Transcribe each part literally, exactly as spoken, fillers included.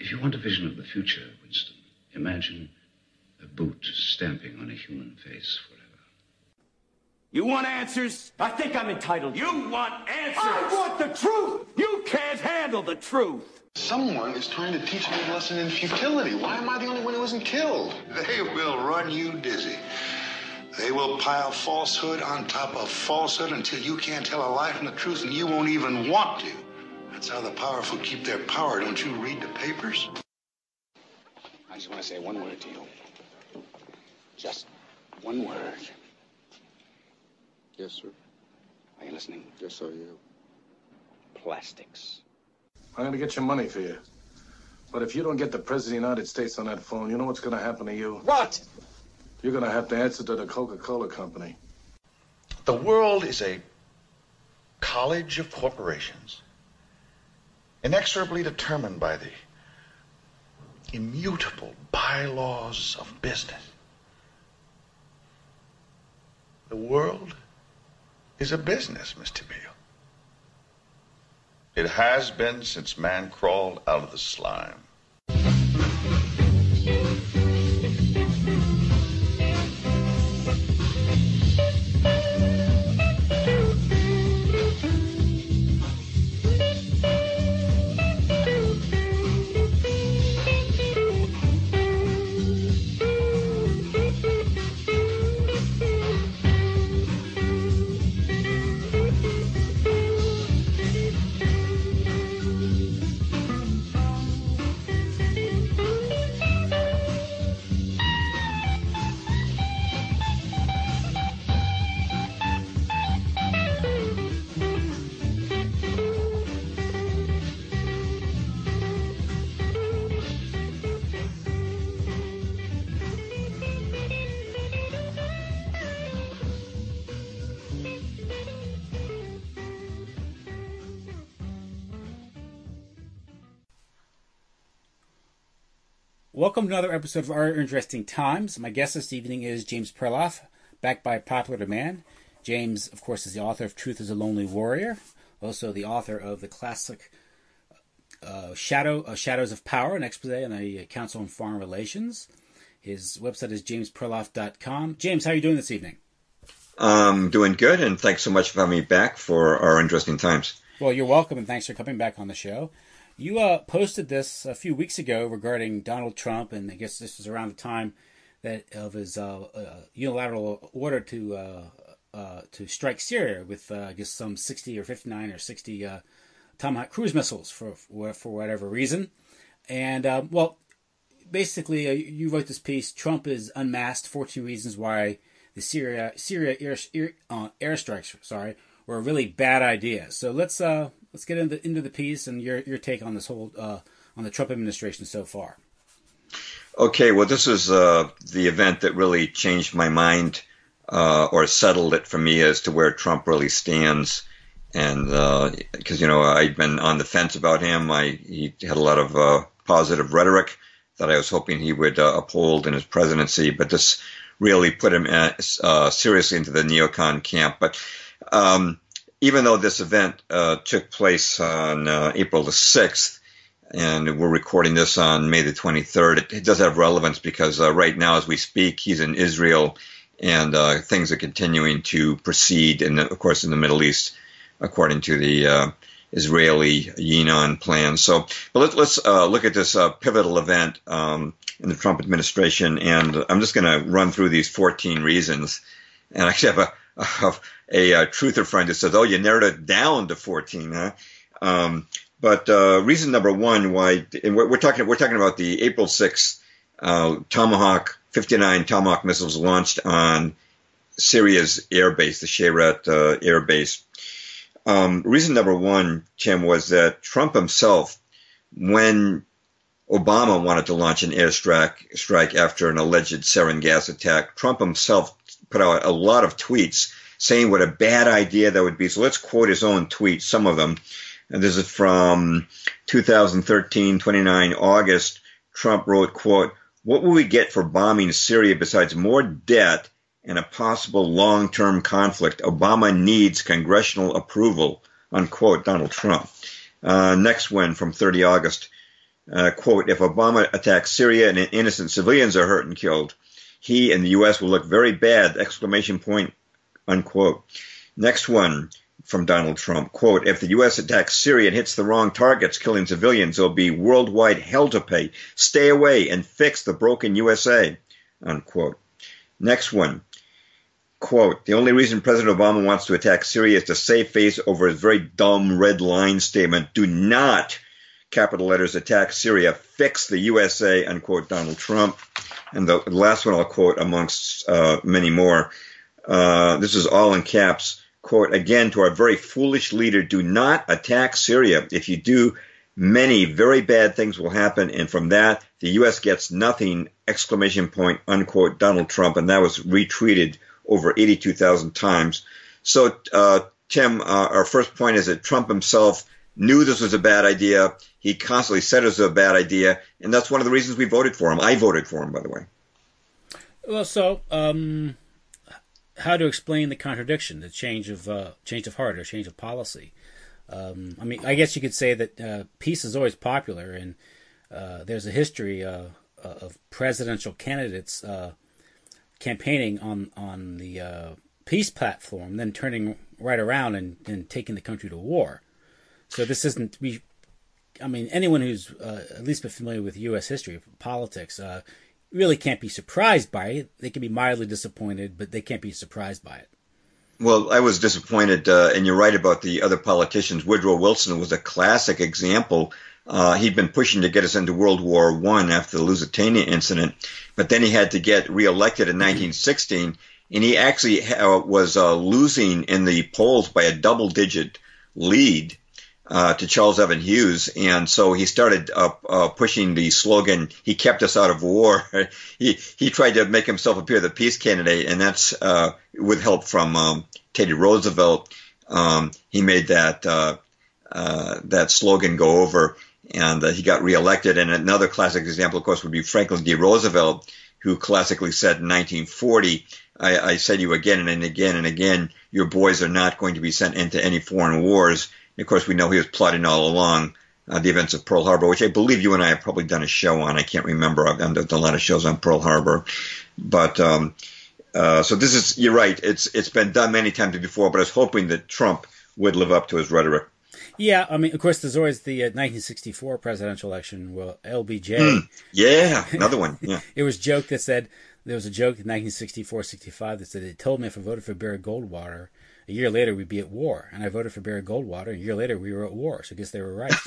If you want a vision of the future, Winston, imagine a boot stamping on a human face forever. You want answers? I think I'm entitled. You want answers? I want the truth! You can't handle the truth! Someone is trying to teach me a lesson in futility. Why am I the only one who isn't killed? They will run you dizzy. They will pile falsehood on top of falsehood until you can't tell a lie from the truth, and you won't even want to. That's how the powerful keep their power. Don't you read the papers? I just want to say one word to you. Just one word. Yes, sir. Are you listening? Yes, sir, yeah. Plastics. I'm going to get your money for you. But if you don't get the President of the United States on that phone, you know what's going to happen to you? What? You're going to have to answer to the Coca-Cola Company. The world is a college of corporations, inexorably determined by the immutable bylaws of business. The world is a business, Mister Beale. It has been since man crawled out of the slime. Welcome to another episode of Our Interesting Times. My guest this evening is James Perloff, backed by popular demand. James, of course, is the author of Truth is a Lonely Warrior, also the author of the classic uh, Shadow uh, Shadows of Power, an expose on the Council on Foreign Relations. His website is james perloff dot com. James, how are you doing this evening? I'm doing good, and thanks so much for having me back for Our Interesting Times. Well, you're welcome, and thanks for coming back on the show. You uh, posted this a few weeks ago regarding Donald Trump, and I guess this was around the time that of his uh, uh, unilateral order to uh, uh, to strike Syria with, uh, I guess, some sixty or fifty-nine or sixty uh, Tomahawk cruise missiles for for, for whatever reason. And, uh, well, basically, uh, you wrote this piece, Trump is unmasked, fourteen reasons why the Syria Syria air, air, uh, airstrikes sorry, were a really bad idea. So let's... Uh, Let's get into, into the piece and your your take on this whole uh, on the Trump administration so far. Okay, well, this is uh, the event that really changed my mind uh, or settled it for me as to where Trump really stands. And because uh, you know I'd been on the fence about him, I he had a lot of uh, positive rhetoric that I was hoping he would uh, uphold in his presidency, but this really put him uh, uh, seriously into the neocon camp. But um, even though this event uh, took place on uh, April the sixth, and we're recording this on May the twenty-third, it, it does have relevance because uh, right now as we speak, he's in Israel, and uh, things are continuing to proceed, in the, of course, in the Middle East, according to the uh, Israeli Yinon plan. So, but let, let's uh, look at this uh, pivotal event um, in the Trump administration, and I'm just going to run through these fourteen reasons. And I actually have a Of a, a truther friend who says, "Oh, you narrowed it down to fourteen, huh?" Um, but uh, reason number one why, and we're, we're talking we're talking about the April sixth uh, Tomahawk fifty-nine Tomahawk missiles launched on Syria's air base, the Shayrat uh, air base. Um, reason number one, Tim, was that Trump himself, when Obama wanted to launch an airstrike strike after an alleged sarin gas attack, Trump himself put out a lot of tweets saying what a bad idea that would be. So let's quote his own tweets, some of them. And this is from two thousand thirteen, twenty-nine August. Trump wrote, quote, "What will we get for bombing Syria besides more debt and a possible long-term conflict? Obama needs congressional approval," unquote, Donald Trump. Uh, next one from thirty August. uh, quote, if Obama attacks Syria and innocent civilians are hurt and killed, he and the U S will look very bad, exclamation point, unquote. Next one from Donald Trump, quote, if the U S attacks Syria and hits the wrong targets, killing civilians, there'll be worldwide hell to pay. Stay away and fix the broken U S A, unquote. Next one, quote, the only reason President Obama wants to attack Syria is to save face over his very dumb red line statement. Do not, capital letters, attack Syria. Fix the U S A, unquote, Donald Trump. And the last one I'll quote amongst uh, many more. Uh, this is all in caps. Quote, again, to our very foolish leader, do not attack Syria. If you do, many very bad things will happen. And from that, the U S gets nothing, exclamation point, unquote, Donald Trump. And that was retweeted over eighty-two thousand times. So, uh, Tim, uh, our first point is that Trump himself knew this was a bad idea. He constantly said it was a bad idea. And that's one of the reasons we voted for him. I voted for him, by the way. Well, so um, how to explain the contradiction, the change of uh, change of heart or change of policy? Um, I mean, I guess you could say that uh, peace is always popular, and uh, there's a history uh, of presidential candidates uh, campaigning on on the uh, peace platform, then turning right around and, and taking the country to war. So this isn't we. I mean, anyone who's uh, at least been familiar with U S history, politics, uh, really can't be surprised by it. They can be mildly disappointed, but they can't be surprised by it. Well, I was disappointed, uh, and you're right about the other politicians. Woodrow Wilson was a classic example. Uh, he'd been pushing to get us into World War One after the Lusitania incident, but then he had to get reelected in nineteen sixteen, and he actually uh, was uh, losing in the polls by a double-digit lead uh, to Charles Evan Hughes, and so he started uh, uh, pushing the slogan, he kept us out of war. he he tried to make himself appear the peace candidate, and that's uh, with help from um, Teddy Roosevelt. Um, he made that uh, uh, that slogan go over, and uh, he got reelected. And another classic example, of course, would be Franklin D. Roosevelt, who classically said in nineteen forty, I, I say to you again and again and again, your boys are not going to be sent into any foreign wars. And of course, we know he was plotting all along uh, the events of Pearl Harbor, which I believe you and I have probably done a show on. I can't remember. I've done a lot of shows on Pearl Harbor. But um, uh, so this is, you're right, it's it's been done many times before, but I was hoping that Trump would live up to his rhetoric. Yeah, I mean, of course, there's always the uh, nineteen sixty-four presidential election. Well, L B J. Mm, yeah, another one. Yeah. It was a joke that said, there was a joke in nineteen sixty-four sixty-five that said, they told me if I voted for Barry Goldwater, a year later we'd be at war. And I voted for Barry Goldwater, and a year later we were at war. So I guess they were right.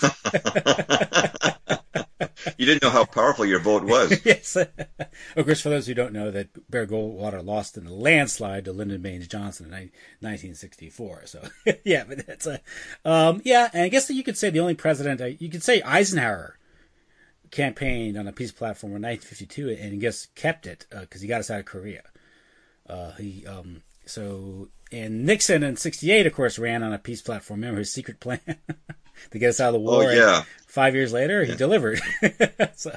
You didn't know how powerful your vote was. Yes. Of course, for those who don't know, that Barry Goldwater lost in a landslide to Lyndon Baines Johnson in nineteen sixty-four. So, yeah, but that's a, um, yeah, and I guess that you could say the only president, you could say Eisenhower campaigned on a peace platform in nineteen fifty-two and I guess kept it because uh, he got us out of Korea. Uh, he, um, so, and Nixon in sixty-eight, of course, ran on a peace platform. Remember his secret plan to get us out of the war? Oh, yeah. Five years later, he yeah. delivered. So,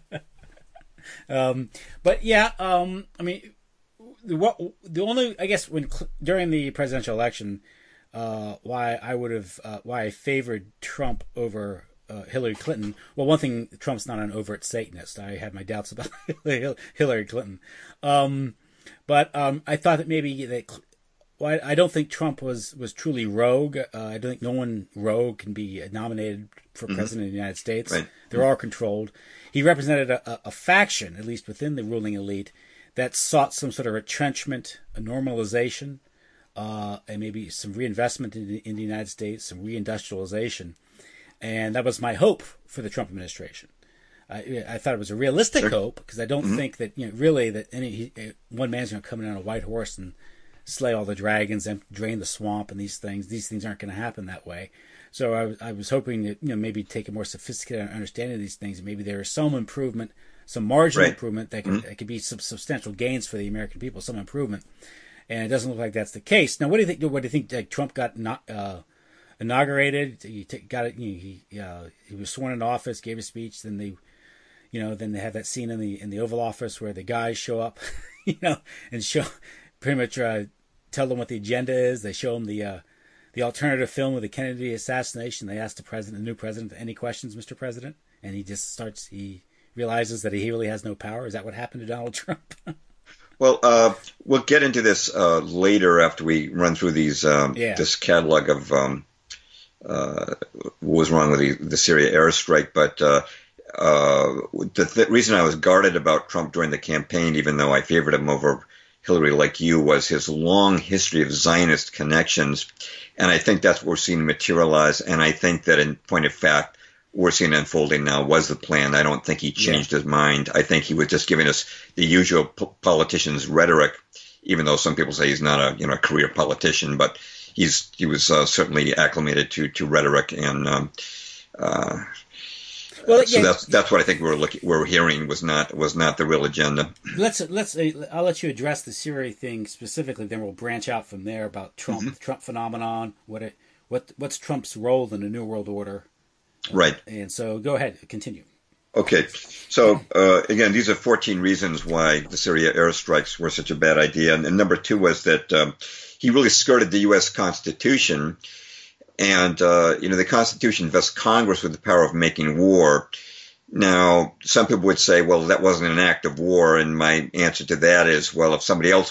um, but yeah, um, I mean, the, what, the only, I guess, when during the presidential election, uh, why I would have, uh, why I favored Trump over uh, Hillary Clinton. Well, one thing, Trump's not an overt Satanist. I had my doubts about Hillary Clinton, um, but um, I thought that maybe that. Well, I don't think Trump was, was truly rogue. Uh, I don't think no one rogue can be nominated for mm-hmm. president of the United States. Right. They're all controlled. He represented a, a faction, at least within the ruling elite, that sought some sort of retrenchment, a normalization, uh, and maybe some reinvestment in the, in the United States, some reindustrialization. And that was my hope for the Trump administration. I, I thought it was a realistic sure. hope because I don't mm-hmm. think that, you know, really that any he, one man's going to come in on a white horse and slay all the dragons and drain the swamp and these things. These things aren't going to happen that way. So I, I was hoping that, you know, maybe take a more sophisticated understanding of these things. And maybe there is some improvement, some marginal right. improvement that could, mm-hmm. that could be some substantial gains for the American people, some improvement. And it doesn't look like that's the case. Now, what do you think? What do you think? Like, Trump got not, uh, inaugurated. He t- got it. You know, he uh, he was sworn into office, gave a speech. Then they, you know, then they have that scene in the in the Oval Office where the guys show up, you know, and show pretty much. Uh, tell them what the agenda is. They show them the uh, the alternative film of the Kennedy assassination. They ask the president, the new president, any questions, Mister President? and he just starts. He realizes that he really has no power. Is that what happened to Donald Trump? Well, uh, we'll get into this uh, later after we run through these um, yeah. this catalog of um, uh, what was wrong with the, the Syria airstrike. But uh, uh, the th- reason I was guarded about Trump during the campaign, even though I favored him over Hillary like you, was his long history of Zionist connections. And I think that's what we're seeing materialize. And I think that in point of fact, we're seeing unfolding now was the plan. I don't think he changed yeah. his mind. I think he was just giving us the usual po- politician's rhetoric, even though some people say he's not a you know a career politician, but he's he was uh, certainly acclimated to to rhetoric and um, uh, well, so yeah. that's that's what I think we're looking we're hearing was not was not the real agenda. Let's let's I'll let you address the Syria thing specifically, then we'll branch out from there about Trump mm-hmm. Trump phenomenon. What it what what's Trump's role in the New World Order? Right. And so go ahead, continue. Okay. So, uh, again, these are fourteen reasons why the Syria airstrikes were such a bad idea. And, and number two was that um, he really skirted the U S Constitution. And, uh, you know, the Constitution vests Congress with the power of making war. Now, some people would say, well, that wasn't an act of war. And my answer to that is, well, if somebody else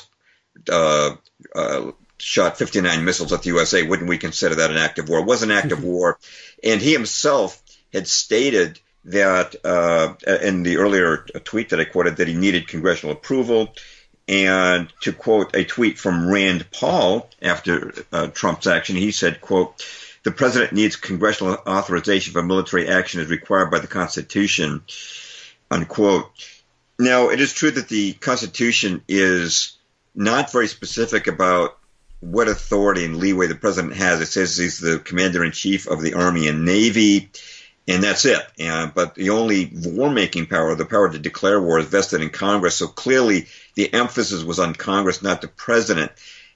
uh, uh shot fifty-nine missiles at the U S A, wouldn't we consider that an act of war? It was an act of war. And he himself had stated that uh, in the earlier tweet that I quoted that he needed congressional approval. And to quote a tweet from Rand Paul after uh, Trump's action, he said, quote, "The president needs congressional authorization for military action as required by the Constitution," unquote. Now, it is true that the Constitution is not very specific about what authority and leeway the president has. It says he's the commander-in-chief of the Army and Navy, and that's it. Uh, but the only war-making power, the power to declare war, is vested in Congress. So clearly the emphasis was on Congress, not the president.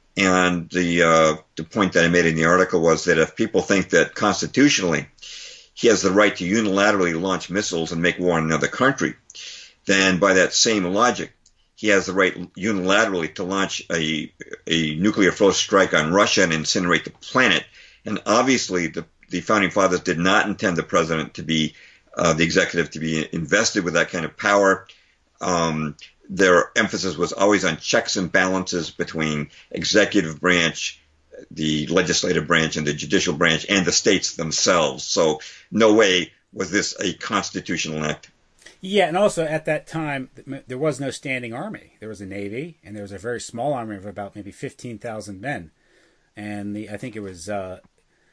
And the uh, the point that I made in the article was that if people think that constitutionally he has the right to unilaterally launch missiles and make war on another country, then by that same logic, he has the right unilaterally to launch a a nuclear force strike on Russia and incinerate the planet. And obviously, the, the founding fathers did not intend the president to be uh, the executive to be invested with that kind of power. Um, their emphasis was always on checks and balances between executive branch, the legislative branch, and the judicial branch, and the states themselves. So, no way was this a constitutional act. Yeah, and also at that time, there was no standing army. There was a navy, and there was a very small army of about maybe fifteen thousand men. And the I think it was uh,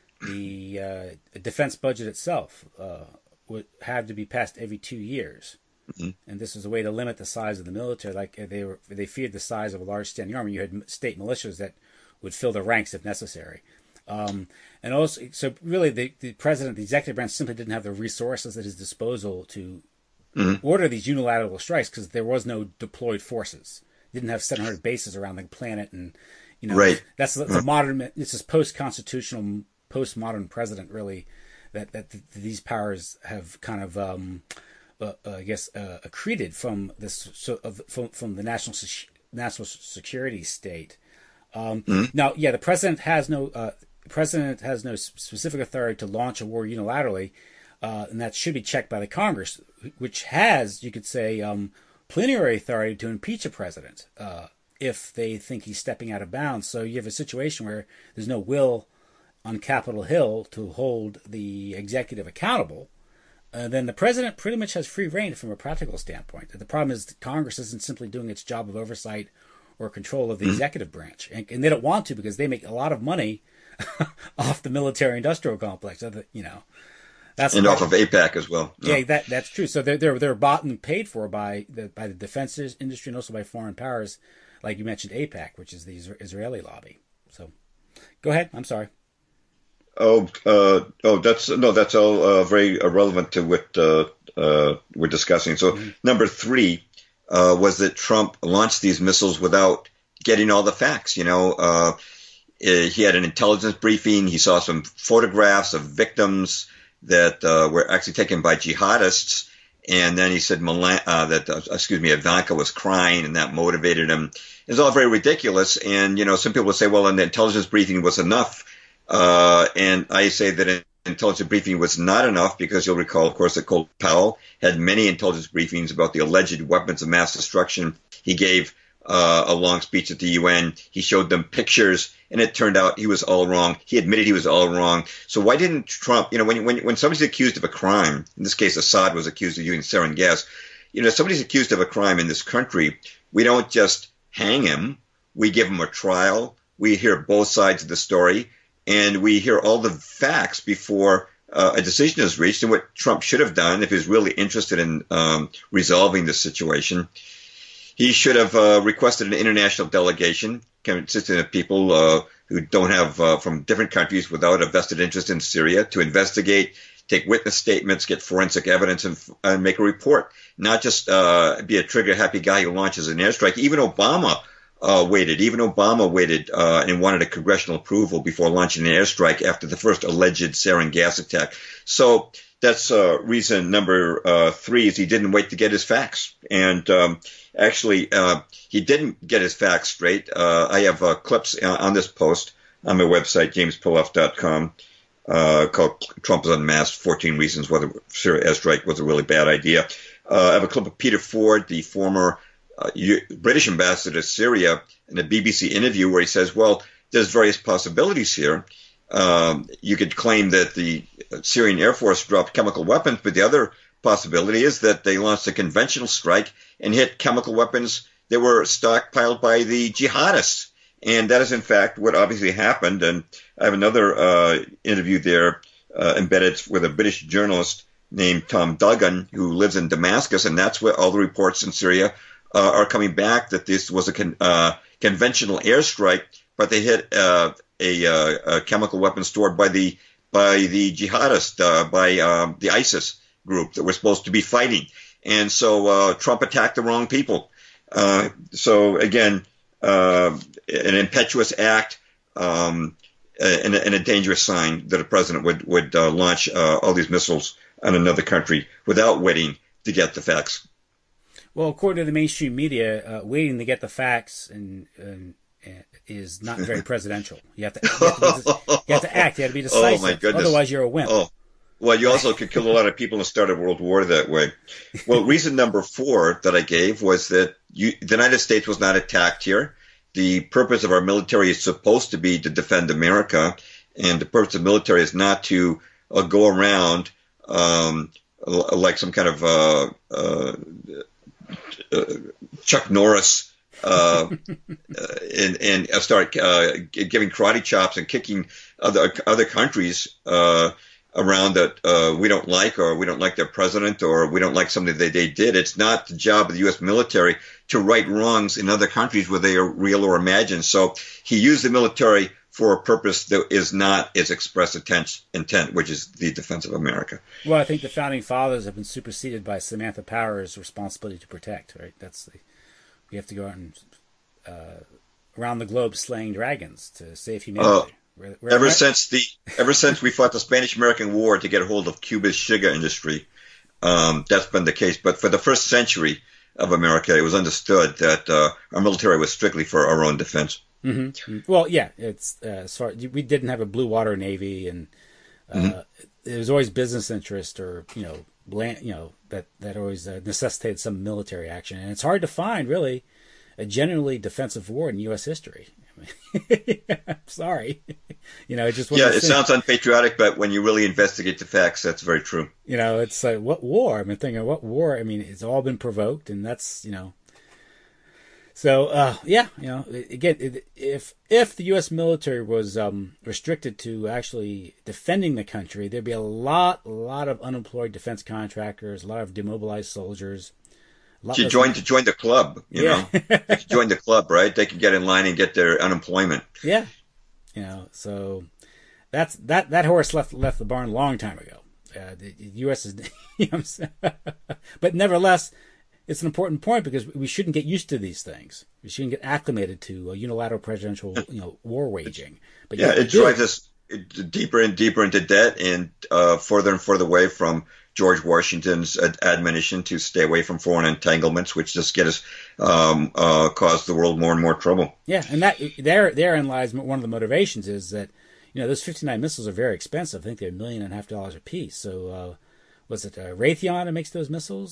the uh, defense budget itself uh, would have to be passed every two years. Mm-hmm. And this was a way to limit the size of the military. Like they were, they feared the size of a large standing army. You had state militias that would fill the ranks if necessary. Um, and also, so really, the, the president, the executive branch, simply didn't have the resources at his disposal to Mm-hmm. order these unilateral strikes because there was no deployed forces. Didn't have seven hundred bases around the planet, and you know right. that's the mm-hmm. modern. It's this post-constitutional, post-modern president really that that th- these powers have kind of, um, uh, uh, I guess, uh, accreted from this so, uh, from from the national national security state. Um, mm-hmm. Now, yeah, the president has no uh, the president has no specific authority to launch a war unilaterally. Uh, and that should be checked by the Congress, which has, you could say, um, plenary authority to impeach a president uh, if they think he's stepping out of bounds. So you have a situation where there's no will on Capitol Hill to hold the executive accountable. Uh, then the president pretty much has free reign from a practical standpoint. The problem is that Congress isn't simply doing its job of oversight or control of the mm-hmm. executive branch. And, and they don't want to because they make a lot of money off the military-industrial complex, you know. That's and off of AIPAC as well. Yeah, yeah, that that's true. So they're they're they're bought and paid for by the by the defense industry and also by foreign powers, like you mentioned, AIPAC, which is the Israeli lobby. So, go ahead. I'm sorry. Oh, uh, oh, that's no, that's all uh, very relevant to what uh, uh, we're discussing. So, mm-hmm. number three uh, was that Trump launched these missiles without getting all the facts. You know, uh, he had an intelligence briefing. He saw some photographs of victims that uh, were actually taken by jihadists, and then he said Milan, uh, that uh, excuse me, Ivanka was crying, and that motivated him. It's all very ridiculous, and you know, some people would say, well, and the intelligence briefing was enough, uh, and I say that in intelligence briefing was not enough because you'll recall, of course, that Colin Powell had many intelligence briefings about the alleged weapons of mass destruction. He gave uh, a long speech at the U N. He showed them pictures, and it turned out he was all wrong. He admitted he was all wrong. So why didn't Trump, you know, when when when somebody's accused of a crime, in this case Assad was accused of using sarin gas, you know, somebody's accused of a crime in this country, we don't just hang him. We give him a trial. We hear both sides of the story, and we hear all the facts before uh, a decision is reached. And what Trump should have done, if he's really interested in um, resolving this situation, he should have uh, requested an international delegation consisting of people uh, who don't have uh, from different countries without a vested interest in Syria to investigate, take witness statements, get forensic evidence, and, and make a report. Not just uh, be a trigger-happy guy who launches an airstrike. Even Obama uh, waited. Even Obama waited uh, and wanted a congressional approval before launching an airstrike after the first alleged sarin gas attack. So that's uh, reason number uh, three is he didn't wait to get his facts. And um, actually, uh, he didn't get his facts straight. Uh, I have uh, clips on this post on my website, james piloff dot com. Uh, called Trump is Unmasked, fourteen Reasons Why the Syria Airstrike Was a Really Bad Idea. Uh, I have a clip of Peter Ford, the former uh, U- British ambassador to Syria, in a B B C interview where he says, well, there's various possibilities here. Um, you could claim that the Syrian Air Force dropped chemical weapons, but the other possibility is that they launched a conventional strike and hit chemical weapons that were stockpiled by the jihadists. And that is, in fact, what obviously happened. And I have another uh, interview there uh, embedded with a British journalist named Tom Duggan, who lives in Damascus. And that's where all the reports in Syria uh, are coming back, that this was a con- uh, conventional airstrike, but they hit uh, a, uh, a chemical weapon stored by the by the jihadists, uh, by uh, the ISIS group that we're supposed to be fighting. And so uh, Trump attacked the wrong people. Uh, so, again, Uh, an impetuous act, um, and, and a dangerous sign that a president would would uh, launch uh, all these missiles on another country without waiting to get the facts. Well, according to the mainstream media, uh, waiting to get the facts and, and, and is not very presidential. You have to you have to, be, you have to act. You have to be decisive. Oh my goodness! Otherwise, you're a wimp. Oh. Well, you also could kill a lot of people and start a world war that way. Well, reason number four that I gave was that you, the United States was not attacked here. The purpose of our military is supposed to be to defend America, and the purpose of the military is not to uh, go around um, like some kind of uh, uh, uh, Chuck Norris uh, and, and start uh, giving karate chops and kicking other other countries uh, around that uh, we don't like, or we don't like their president, or we don't like something that they did. It's not the job of the U S military to right wrongs in other countries, whether they are real or imagined. So he used the military for a purpose that is not its express intent, intent, which is the defense of America. Well, I think the founding fathers have been superseded by Samantha Power's responsibility to protect. Right? That's the we have to go out and uh, around the globe slaying dragons to save humanity. Uh, We're, we're ever right. since the ever since we fought the Spanish-American War to get a hold of Cuba's sugar industry, um, that's been the case. But for the first century of America, it was understood that uh, our military was strictly for our own defense. Mm-hmm. Well, yeah, it's uh, as far we didn't have a blue water navy, and uh, mm-hmm. it was always business interest, or you know, land, you know that that always uh, necessitated some military action, and it's hard to find really a genuinely defensive war in U S history. I'm sorry. You know, it just yeah, it sounds unpatriotic, but when you really investigate the facts, that's very true. You know, it's like, what war? I've been thinking, what war? I mean, it's all been provoked, and that's, you know. So, uh, yeah, you know, again, if if the U S military was um, restricted to actually defending the country, there'd be a lot, a lot of unemployed defense contractors, a lot of demobilized soldiers. To join to join the club, you yeah. know, they can join the club, right? They can get in line and get their unemployment. Yeah, you know, so that's that that horse left left the barn a long time ago. Uh, the, the U S is, you know what I'm saying? But nevertheless, it's an important point because we shouldn't get used to these things. We shouldn't get acclimated to a unilateral presidential, you know, war waging. But yeah, it drives us deeper and deeper into debt, and uh, further and further away from George Washington's admonition to stay away from foreign entanglements, which just get us um, uh, cause the world more and more trouble. Yeah, and that there therein lies one of the motivations is that, you you know, those fifty-nine missiles are very expensive. I think they're a million and a half dollars a piece. So, uh, was it uh, Raytheon that makes those missiles?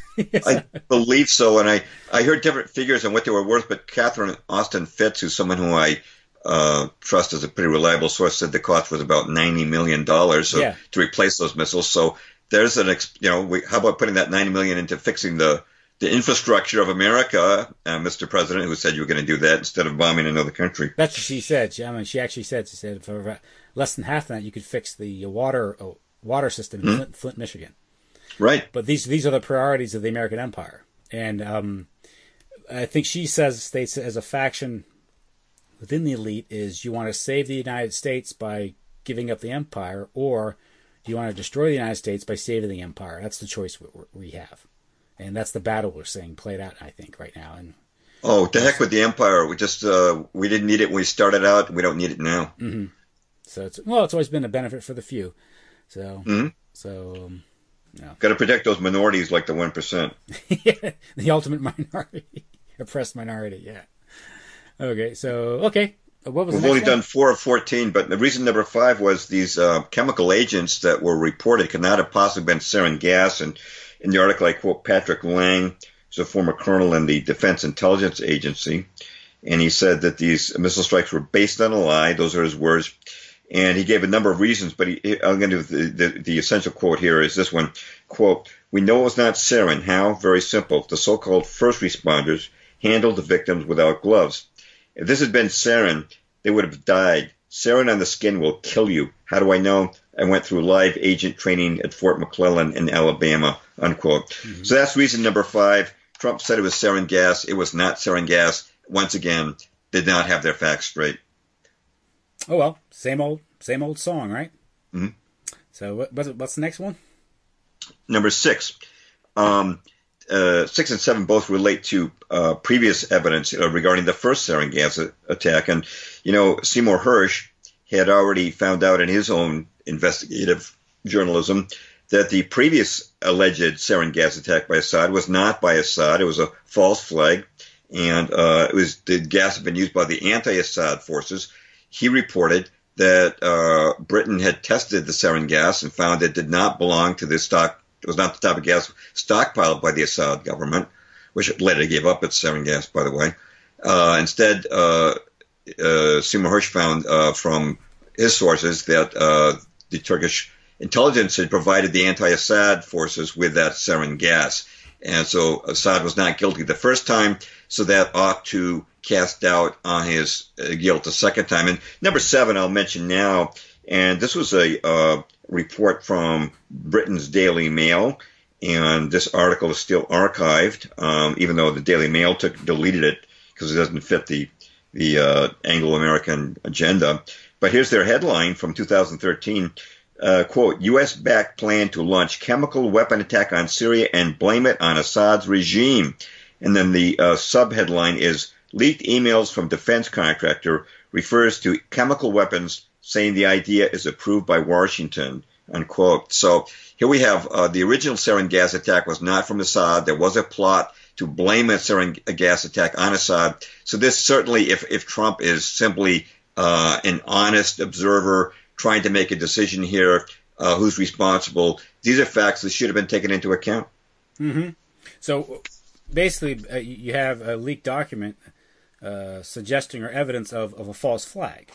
I believe so, and I, I heard different figures on what they were worth, but Catherine Austin Fitz, who's someone who I uh, trust as a pretty reliable source, said the cost was about ninety million dollars so, yeah. to replace those missiles. So there's an, ex- you know, we, how about putting that ninety million dollars into fixing the, the infrastructure of America, uh, Mister President, who said you were going to do that instead of bombing another country. That's what she said. She, I mean, she actually said, she said for less than half that, you could fix the water uh, water system in mm-hmm. Flint, Flint, Michigan. Right. But these these are the priorities of the American empire. And um, I think she says, states as a faction within the elite is you want to save the United States by giving up the empire, or do you want to destroy the United States by saving the empire? That's the choice we, we have. And that's the battle we're seeing played out, I think, right now. And oh, to heck with the empire. We just, uh, we didn't need it when we started out. We don't need it now. Mm-hmm. So, it's, well, it's always been a benefit for the few. So, mm-hmm. so... Um, No. Got to protect those minorities like the one percent. Yeah, the ultimate minority. Oppressed minority, yeah. Okay, so, okay. What was We've the next only one? done four of fourteen, but the reason number five was these uh, chemical agents that were reported could not have possibly been sarin gas. And in the article, I quote Patrick Lang, who's a former colonel in the Defense Intelligence Agency. And he said that these missile strikes were based on a lie. Those are his words. And he gave a number of reasons, but he, I'm going to do the, the, the essential quote here is this one, quote, "We know it was not sarin. How? Very simple. The so-called first responders handled the victims without gloves. If this had been sarin, they would have died. Sarin on the skin will kill you. How do I know? I went through live agent training at Fort McClellan in Alabama," unquote. Mm-hmm. So that's reason number five. Trump said it was sarin gas. It was not sarin gas. Once again, did not have their facts straight. Oh, well, same old, same old song, right? Mm-hmm. So what, what's, what's the next one? Number six. Um, uh, six and seven both relate to uh, previous evidence uh, regarding the first sarin gas attack. And, you know, Seymour Hersh had already found out in his own investigative journalism that the previous alleged sarin gas attack by Assad was not by Assad. It was a false flag. And uh, it was the gas had been used by the anti-Assad forces. He reported that uh, Britain had tested the sarin gas and found it did not belong to the stock. It was not the type of gas stockpiled by the Assad government, which later gave up its sarin gas, by the way. Uh, instead, uh, uh, Seymour Hersh found uh, from his sources that uh, the Turkish intelligence had provided the anti-Assad forces with that sarin gas. And so Assad was not guilty the first time, so that ought to cast doubt on his uh, guilt the second time. And number seven, I'll mention now, and this was a uh, report from Britain's Daily Mail, and this article is still archived, um, even though the Daily Mail took deleted it because it doesn't fit the the uh, Anglo-American agenda. But here's their headline from two thousand thirteen. Uh, quote, U S-backed plan to launch chemical weapon attack on Syria and blame it on Assad's regime. And then the uh, subheadline is, leaked emails from defense contractor refers to chemical weapons, saying the idea is approved by Washington, unquote. So here we have uh, the original sarin gas attack was not from Assad. There was a plot to blame a sarin gas attack on Assad. So this certainly, if, if Trump is simply uh, an honest observer trying to make a decision here, uh, who's responsible, these are facts that should have been taken into account. Mm-hmm. So basically, uh, you have a leaked document uh, suggesting or evidence of, of a false flag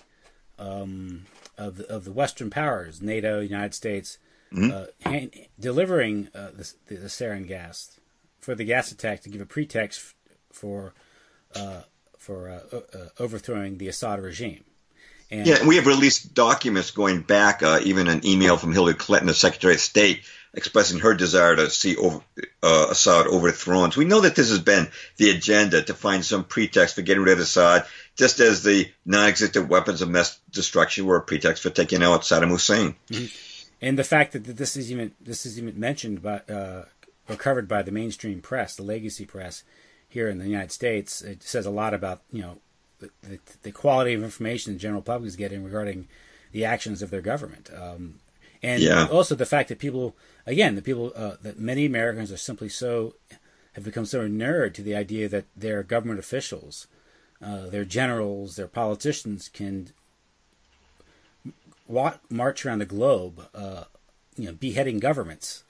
um, of, the, of the Western powers, NATO, United States, mm-hmm. uh, hand, delivering uh, the, the, the sarin gas for the gas attack to give a pretext for uh, for uh, uh, overthrowing the Assad regime. And yeah, and we have released documents going back, uh, even an email from Hillary Clinton, the Secretary of State, expressing her desire to see over, uh, Assad overthrown. So we know that this has been the agenda to find some pretext for getting rid of Assad, just as the non-existent weapons of mass destruction were a pretext for taking out Saddam Hussein. Mm-hmm. And the fact that this is even this is even mentioned by uh, or covered by the mainstream press, the legacy press here in the United States, it says a lot about you know. The, the quality of information the general public is getting regarding the actions of their government. Um, and yeah. also the fact that people, again, the people, uh, that many Americans are simply so, have become so inured to the idea that their government officials, uh, their generals, their politicians can wa- march around the globe, uh, you know, beheading governments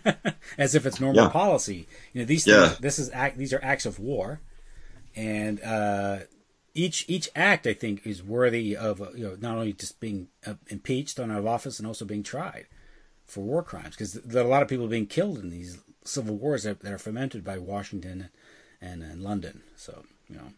as if it's normal yeah. policy. You know, these yeah. things, this is act, these are acts of war, and uh, each each act, I think, is worthy of uh, you know, not only just being uh, impeached, thrown out of office, and also being tried for war crimes, because there are a lot of people being killed in these civil wars that, that are fomented by Washington and, and London. So, you know.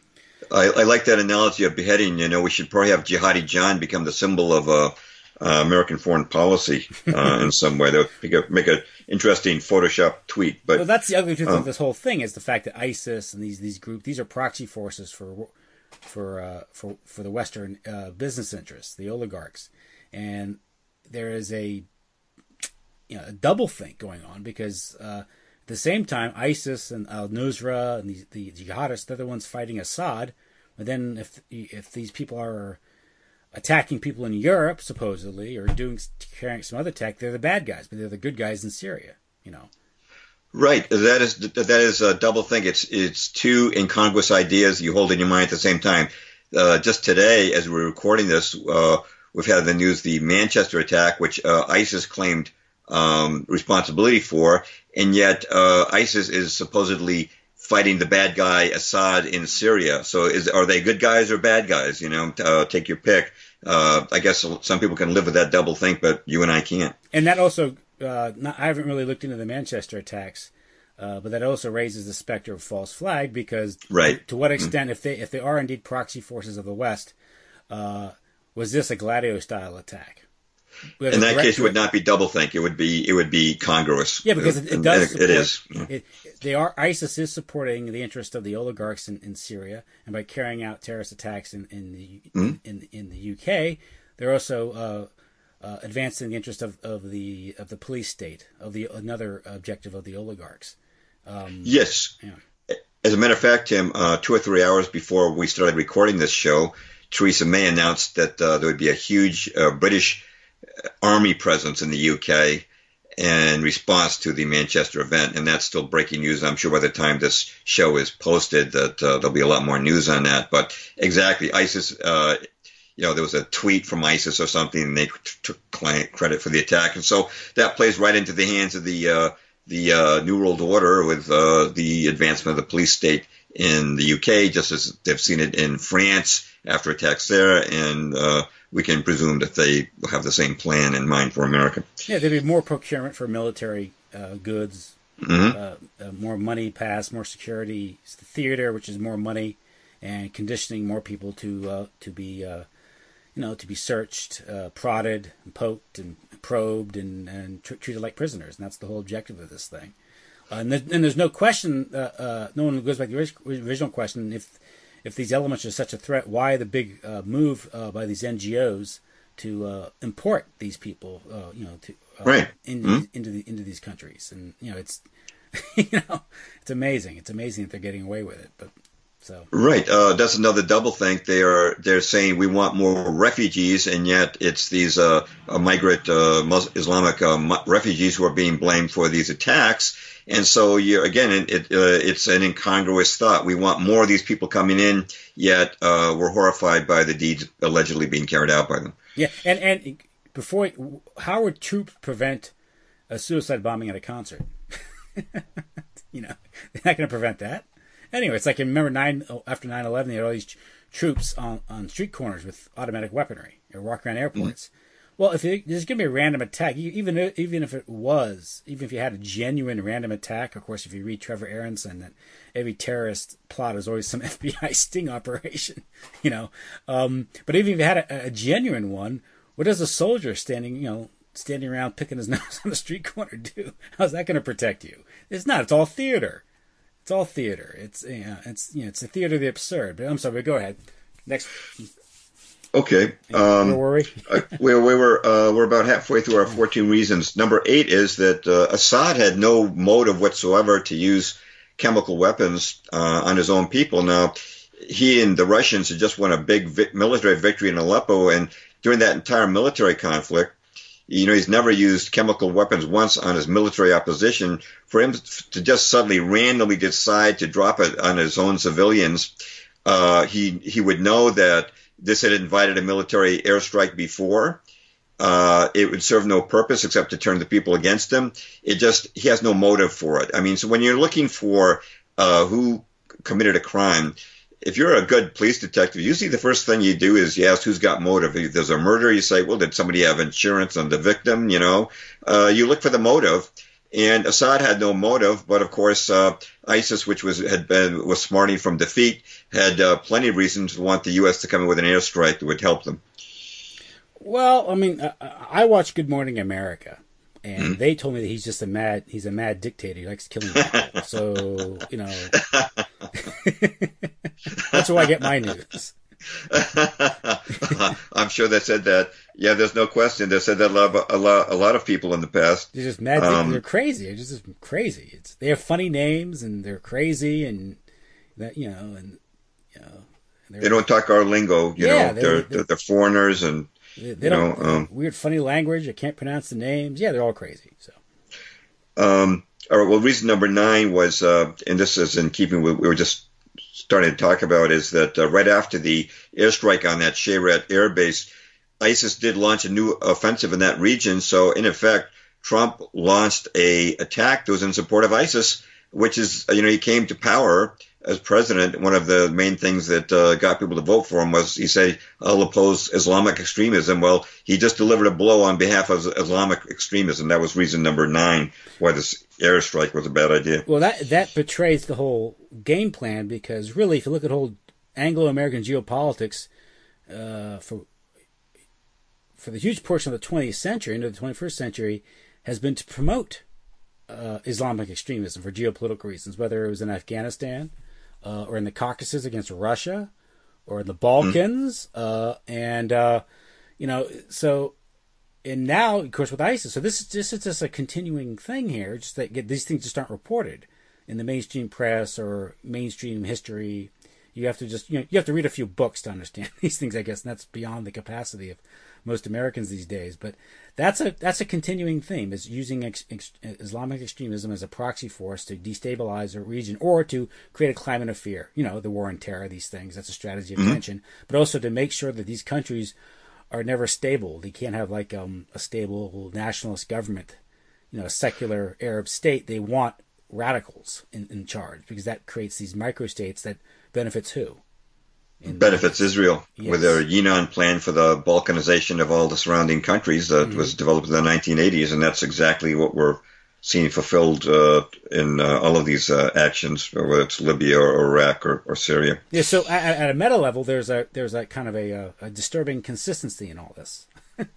I, I like that analogy of beheading. You know, we should probably have Jihadi John become the symbol of uh, uh, American foreign policy uh, in some way. That would make an interesting Photoshop tweet. But well, that's the ugly truth um, of this whole thing, is the fact that ISIS and these these groups, these are proxy forces for for uh, for for the Western uh, business interests, the oligarchs, and there is a you know a double think going on, because uh, at the same time, ISIS and al-Nusra and the, the jihadists, they're the ones fighting Assad. But then if if these people are attacking people in Europe, supposedly, or doing carrying some other attack, they're the bad guys, but they're the good guys in Syria, you know. Right. That is that is a double thing. It's it's two incongruous ideas you hold in your mind at the same time. Uh, just today, as we're recording this, uh, we've had in the news the Manchester attack, which uh, ISIS claimed um, responsibility for, and yet uh, ISIS is supposedly fighting the bad guy Assad in Syria. So is are they good guys or bad guys? You know, uh, take your pick. Uh, I guess some people can live with that double think, but you and I can't. And that also, uh, not, I haven't really looked into the Manchester attacks, uh, but that also raises the specter of false flag, because right. to what extent, if they if they are indeed proxy forces of the West, uh, was this a Gladio style attack? In that case, it would not be doublethink. It would be it would be congruous. Yeah, because it, it does. It, it is. It, they are ISIS is supporting the interest of the oligarchs in, in Syria, and by carrying out terrorist attacks in in the mm-hmm. in, in the U K, they're also uh, uh, advancing the interest of, of the of the police state, of the another objective of the oligarchs. Um, yes. Yeah. As a matter of fact, Tim, uh, two or three hours before we started recording this show, Theresa May announced that uh, there would be a huge uh, British army presence in the U K in response to the Manchester event, and that's still breaking news. I'm sure by the time this show is posted that uh, there'll be a lot more news on that. But exactly, ISIS, uh, you know, there was a tweet from ISIS or something, and they t- took credit for the attack, and so that plays right into the hands of the uh, the uh, New World Order with uh, the advancement of the police state in the U K, just as they've seen it in France after attacks there, and uh, we can presume that they have the same plan in mind for America. Yeah, there'd be more procurement for military uh, goods, mm-hmm. uh, uh, more money passed, more security, the theater, which is more money, and conditioning more people to uh, to be, uh, you know, to be searched, uh, prodded, and poked, and probed, and, and tr- treated like prisoners. And that's the whole objective of this thing. Uh, and, th- and there's no question, uh, uh, no one goes back to the original question, if if these elements are such a threat, why the big uh, move uh, by these N G Os to uh, import these people, uh, you know, to uh, right. into, mm-hmm. into the into these countries? And you know, it's you know, it's amazing. It's amazing that they're getting away with it. But so right, uh, that's another double think. They are they're saying we want more refugees, and yet it's these uh, migrant uh, Muslim, Islamic uh, refugees who are being blamed for these attacks. And so, you again, it, it, uh, it's an incongruous thought. We want more of these people coming in, yet uh, we're horrified by the deeds allegedly being carried out by them. Yeah, and and before, how would troops prevent a suicide bombing at a concert? You know, they're not going to prevent that. Anyway, it's like, remember nine after nine eleven, they had all these troops on, on street corners with automatic weaponry or walking around airports. Mm-hmm. Well, if it, there's going to be a random attack, even even if it was, even if you had a genuine random attack, of course, if you read Trevor Aronson, that every terrorist plot is always some F B I sting operation, you know. Um, but even if you had a, a genuine one, what does a soldier standing, you know, standing around picking his nose on the street corner do? How's that going to protect you? It's not. It's all theater. It's all theater. It's you know, it's you know, it's a theater of the absurd. But I'm sorry. But go ahead. Next. Okay. Um, Where were we? uh, we, we were uh, we're about halfway through our fourteen reasons. Number eight is that uh, Assad had no motive whatsoever to use chemical weapons uh, on his own people. Now, he and the Russians had just won a big vi- military victory in Aleppo, and during that entire military conflict, you know, he's never used chemical weapons once on his military opposition. For him to just suddenly randomly decide to drop it on his own civilians, uh, he he would know that this had invited a military airstrike before, uh, it would serve no purpose except to turn the people against him. It just, he has no motive for it. I mean, so when you're looking for uh, who committed a crime, if you're a good police detective, usually the first thing you do is you ask who's got motive. If there's a murder, you say, well, did somebody have insurance on the victim? You know, uh, you look for the motive. And Assad had no motive, but of course, uh, ISIS, which was had been was smarting from defeat, had uh, plenty of reasons to want the U S to come in with an airstrike that would help them. Well, I mean, I, I watch Good Morning America, and mm-hmm. they told me that he's just a mad he's a mad dictator. He likes killing people. So you know, that's where I get my news. I'm sure they said that. Yeah, there's no question. They said that a lot, a lot, a lot of people in the past. They're just mad. Um, they're crazy. They're just crazy. It's they have funny names and they're crazy and that you know and you know. They don't talk our lingo. You yeah, know, they, they're, they're they're foreigners and they, they you don't know, um, weird funny language. I can't pronounce the names. Yeah, they're all crazy. So. Um. All right. Well, reason number nine was, uh, and this is in keeping with we were just starting to talk about, is that uh, right after the airstrike on that Shayrat air base, ISIS did launch a new offensive in that region. So, in effect, Trump launched a attack that was in support of ISIS, which is, you know, he came to power as president. One of the main things that uh, got people to vote for him was he said, I'll oppose Islamic extremism. Well, he just delivered a blow on behalf of Islamic extremism. That was reason number nine why this airstrike was a bad idea. Well, that that betrays the whole game plan, because really, if you look at whole Anglo-American geopolitics, uh, for for the huge portion of the twentieth century into the twenty-first century, has been to promote uh, Islamic extremism for geopolitical reasons, whether it was in Afghanistan uh, or in the Caucasus against Russia or in the Balkans, mm-hmm. uh, and uh, you know, so. And now, of course, with ISIS, so this is this is just a continuing thing here. Just that these things just aren't reported in the mainstream press or mainstream history. You have to just you know you have to read a few books to understand these things, I guess, and that's beyond the capacity of most Americans these days. But that's a that's a continuing theme: is using ex, ex, Islamic extremism as a proxy force to destabilize a region or to create a climate of fear. You know, the war on terror, these things. That's a strategy of mm-hmm. tension, but also to make sure that these countries are never stable. They can't have like um, a stable nationalist government, you know, a secular Arab state. They want radicals in, in charge, because that creates these microstates that benefits who? In benefits Israel yes. with their Yinon plan for the Balkanization of all the surrounding countries that mm-hmm. was developed in the nineteen eighties, and that's exactly what we're seeing fulfilled uh, in uh, all of these uh, actions, whether it's Libya or Iraq or, or Syria. Yeah. So at, at a meta level, there's a there's a kind of a, a disturbing consistency in all this.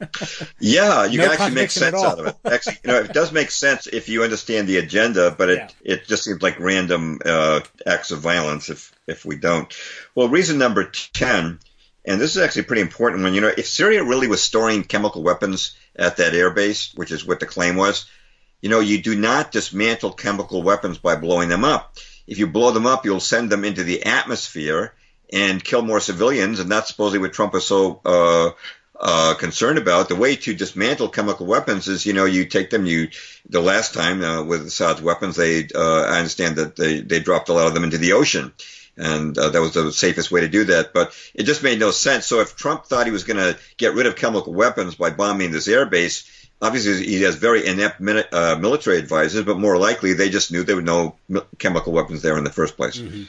Yeah, you no can actually make sense out of it. Actually, you know, it does make sense if you understand the agenda, but it, yeah. it just seems like random uh, acts of violence if if we don't. Well, reason number ten, and this is actually a pretty important one. You know, if Syria really was storing chemical weapons at that air base, which is what the claim was, you know, you do not dismantle chemical weapons by blowing them up. If you blow them up, you'll send them into the atmosphere and kill more civilians, and that's supposedly what Trump is so uh, uh, concerned about. The way to dismantle chemical weapons is, you know, you take them. You the last time uh, with Assad's weapons, they uh, I understand that they they dropped a lot of them into the ocean, and uh, that was the safest way to do that. But it just made no sense. So if Trump thought he was going to get rid of chemical weapons by bombing this air base, obviously, he has very inept uh, military advisors, but more likely they just knew there were no chemical weapons there in the first place. Mm-hmm.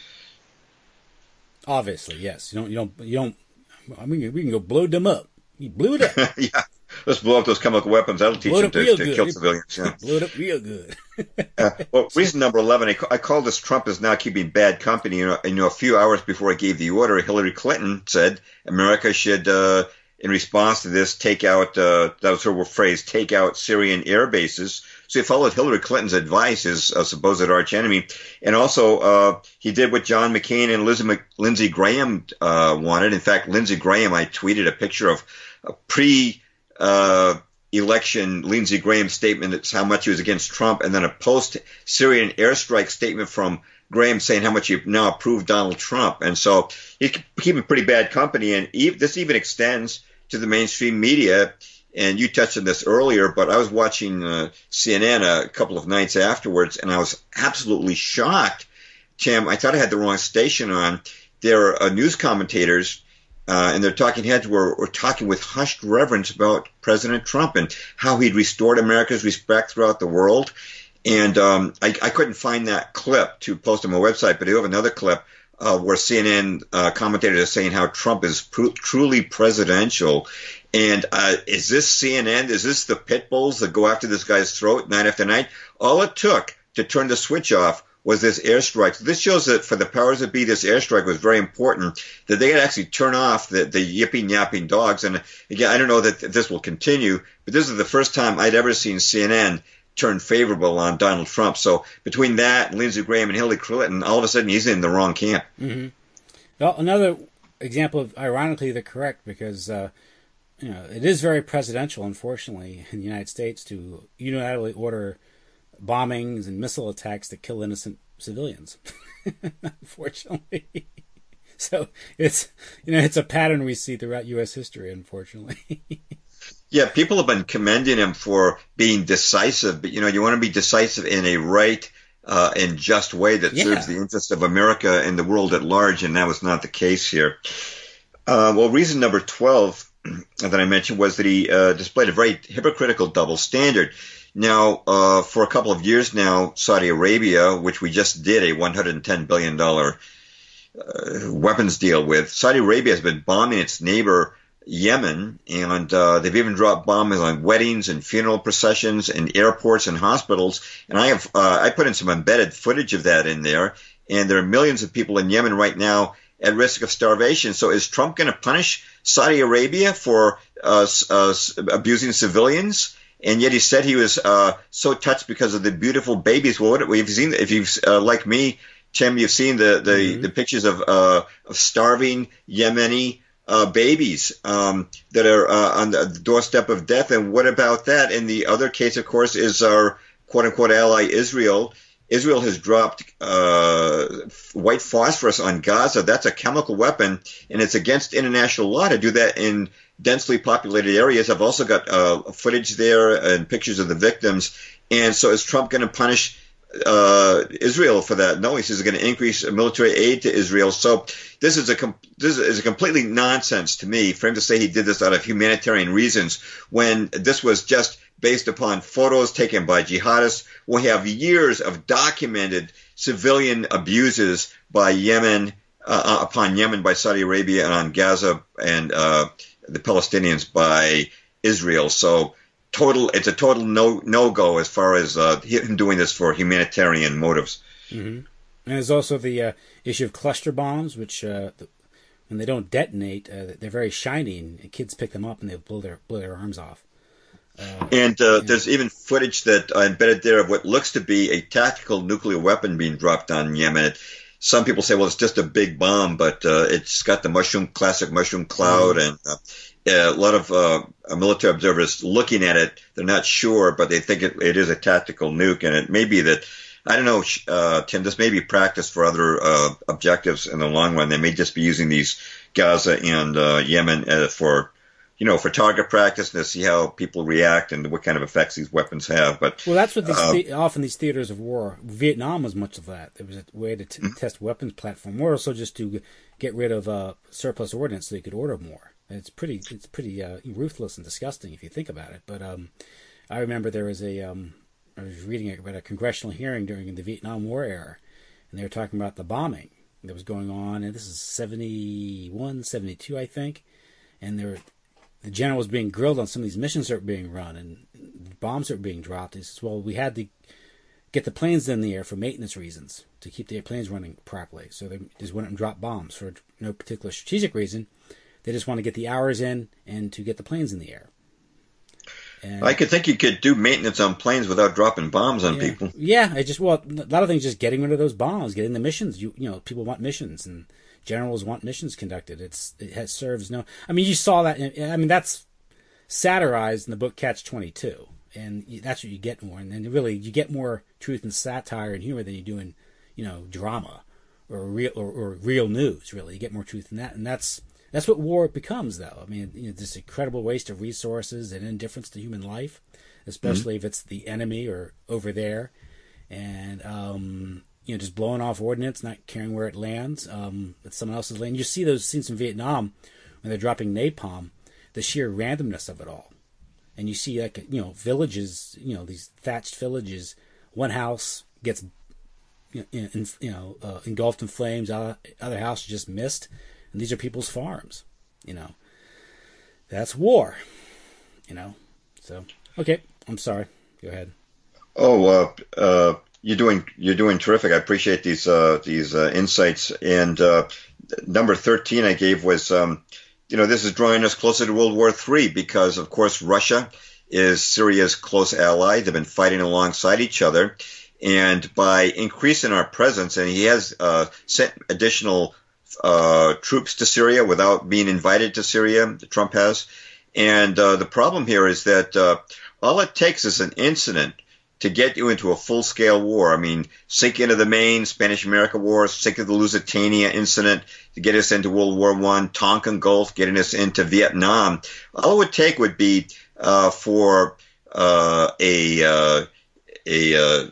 Obviously, yes. You don't. You don't. You don't. I mean, we can go blow them up. You blew it up. Yeah, let's blow up those chemical weapons. That'll teach them to, to kill civilians. Yeah. Blow it up real good. uh, well, reason number eleven, I, I call this Trump is now keeping bad company. You know, you know, a few hours before I gave the order, Hillary Clinton said America should. Uh, In response to this, take out, uh, that was her phrase, take out Syrian air bases. So he followed Hillary Clinton's advice, his uh, supposed arch enemy. And also, uh, he did what John McCain and Liz Mc- Lindsey Graham uh, wanted. In fact, Lindsey Graham, I tweeted a picture of a pre uh, election Lindsey Graham statement that's how much he was against Trump, and then a post-Syrian airstrike statement from Graham saying how much he now approved Donald Trump. And so he's keeping pretty bad company. And he, this even extends to the mainstream media. And you touched on this earlier, but I was watching uh, C N N a couple of nights afterwards, and I was absolutely shocked. Tim, I thought I had the wrong station on. There are uh, news commentators uh, and their talking heads were, were talking with hushed reverence about President Trump and how he'd restored America's respect throughout the world. And um, I, I couldn't find that clip to post on my website, but I do have another clip uh, where C N N uh, commentators are saying how Trump is pr- truly presidential. And uh, is this C N N? Is this the pit bulls that go after this guy's throat night after night? All it took to turn the switch off was this airstrike. So this shows that for the powers that be, this airstrike was very important, that they could actually turn off the, the yipping, yapping dogs. And again, I don't know that this will continue, but this is the first time I'd ever seen C N N turn favorable on Donald Trump. So between that, Lindsey Graham and Hillary Clinton, all of a sudden he's in the wrong camp. Mm-hmm. Well, another example of, ironically, they're correct, because uh, you know, it is very presidential, unfortunately, in the United States to unilaterally order bombings and missile attacks that kill innocent civilians. Unfortunately. So it's, you know, it's a pattern we see throughout U S history, unfortunately. Yeah, people have been commending him for being decisive, but, you know, you want to be decisive in a right uh, and just way that yeah. serves the interest of America and the world at large, and that was not the case here. Uh, well, reason number twelve that I mentioned was that he uh, displayed a very hypocritical double standard. Now, uh, for a couple of years now, Saudi Arabia, which we just did a one hundred ten billion dollars uh, weapons deal with, Saudi Arabia has been bombing its neighbor Yemen, and uh, they've even dropped bombs on weddings and funeral processions and airports and hospitals. And I have uh, I put in some embedded footage of that in there, and there are millions of people in Yemen right now at risk of starvation. So is Trump going to punish Saudi Arabia for uh, uh, abusing civilians? And yet he said he was uh, so touched because of the beautiful babies. Well, what, if you've seen, if you've uh, like me, Tim, you've seen the the, mm-hmm. the pictures of uh, of starving Yemeni uh, babies um, that are uh, on the doorstep of death. And what about that? And the other case, of course, is our quote unquote ally Israel. Israel has dropped uh, white phosphorus on Gaza. That's a chemical weapon, and it's against international law to do that in densely populated areas. I've also got uh, footage there and pictures of the victims. And so is Trump going to punish uh, Israel for that? No, he says he's going to increase military aid to Israel. So this is a com- this is a completely nonsense to me for him to say he did this out of humanitarian reasons when this was just based upon photos taken by jihadists. We have years of documented civilian abuses by Yemen, uh, upon Yemen by Saudi Arabia, and on Gaza and uh, the Palestinians by Israel. So total, it's a total no no go as far as uh, him doing this for humanitarian motives. Mm-hmm. And there's also the uh, issue of cluster bombs, which uh, the, when they don't detonate, uh, they're very shiny, and kids pick them up and they blow their blow their arms off. Uh, and uh, yeah. There's even footage that I embedded there of what looks to be a tactical nuclear weapon being dropped on Yemen. It, some people say, well, it's just a big bomb, but uh, it's got the mushroom, classic mushroom cloud, mm-hmm. and uh, a lot of uh, military observers looking at it, they're not sure, but they think it, it is a tactical nuke, and it may be that, I don't know, uh, Tim, this may be practiced for other uh, objectives in the long run. They may just be using these Gaza and uh, Yemen uh, for you know, for target practice and to see how people react and what kind of effects these weapons have. But well, that's what these uh, the- often these theaters of war. Vietnam was much of that. It was a way to t- mm-hmm. test weapons platform, or also just to get rid of uh, surplus ordnance so you could order more. And it's pretty, it's pretty uh, ruthless and disgusting if you think about it. But um, I remember there was a, um, I was reading about a congressional hearing during the Vietnam War era, and they were talking about the bombing that was going on. And this is seventy-one, seventy-two, I think, and they were. The general was being grilled on some of these missions that were being run and bombs that were being dropped. He says, well, we had to get the planes in the air for maintenance reasons to keep the planes running properly. So they just went and dropped bombs for no particular strategic reason. They just want to get the hours in and to get the planes in the air. And, I could think you could do maintenance on planes without dropping bombs on yeah, people. Yeah, it just, well, a lot of things just getting rid of those bombs, getting the missions. You, you know, people want missions and generals want missions conducted. It's it has serves no. I mean, you saw that. In, I mean, that's satirized in the book Catch twenty-two, and that's what you get more. And then really, you get more truth in satire and humor than you do in, you know, drama or real or, or real news. Really, you get more truth in that, and that's that's what war becomes, though. I mean, you know, this incredible waste of resources and indifference to human life, especially mm-hmm. if it's the enemy or over there, and um. You know, just blowing off ordnance, not caring where it lands. Um, it's someone else's land. You see those scenes in Vietnam when they're dropping napalm, the sheer randomness of it all. And you see, like, you know, villages, you know, these thatched villages, one house gets, you know, in, you know uh, engulfed in flames, other, other house just missed, and these are people's farms, you know. That's war, you know. So, okay, I'm sorry. Go ahead. Oh, uh, uh, you're doing you're doing terrific. I appreciate these uh, these uh, insights. And uh, number thirteen I gave was, um, you know, this is drawing us closer to World War Three because, of course, Russia is Syria's close ally. They've been fighting alongside each other, and by increasing our presence, and he has uh, sent additional uh, troops to Syria without being invited to Syria. Trump has, and uh, the problem here is that uh, all it takes is an incident to get you into a full-scale war. I mean, sink into the Maine, Spanish-America War, sink into the Lusitania incident to get us into World War One, Tonkin Gulf, getting us into Vietnam. All it would take would be uh, for uh, a uh, a uh,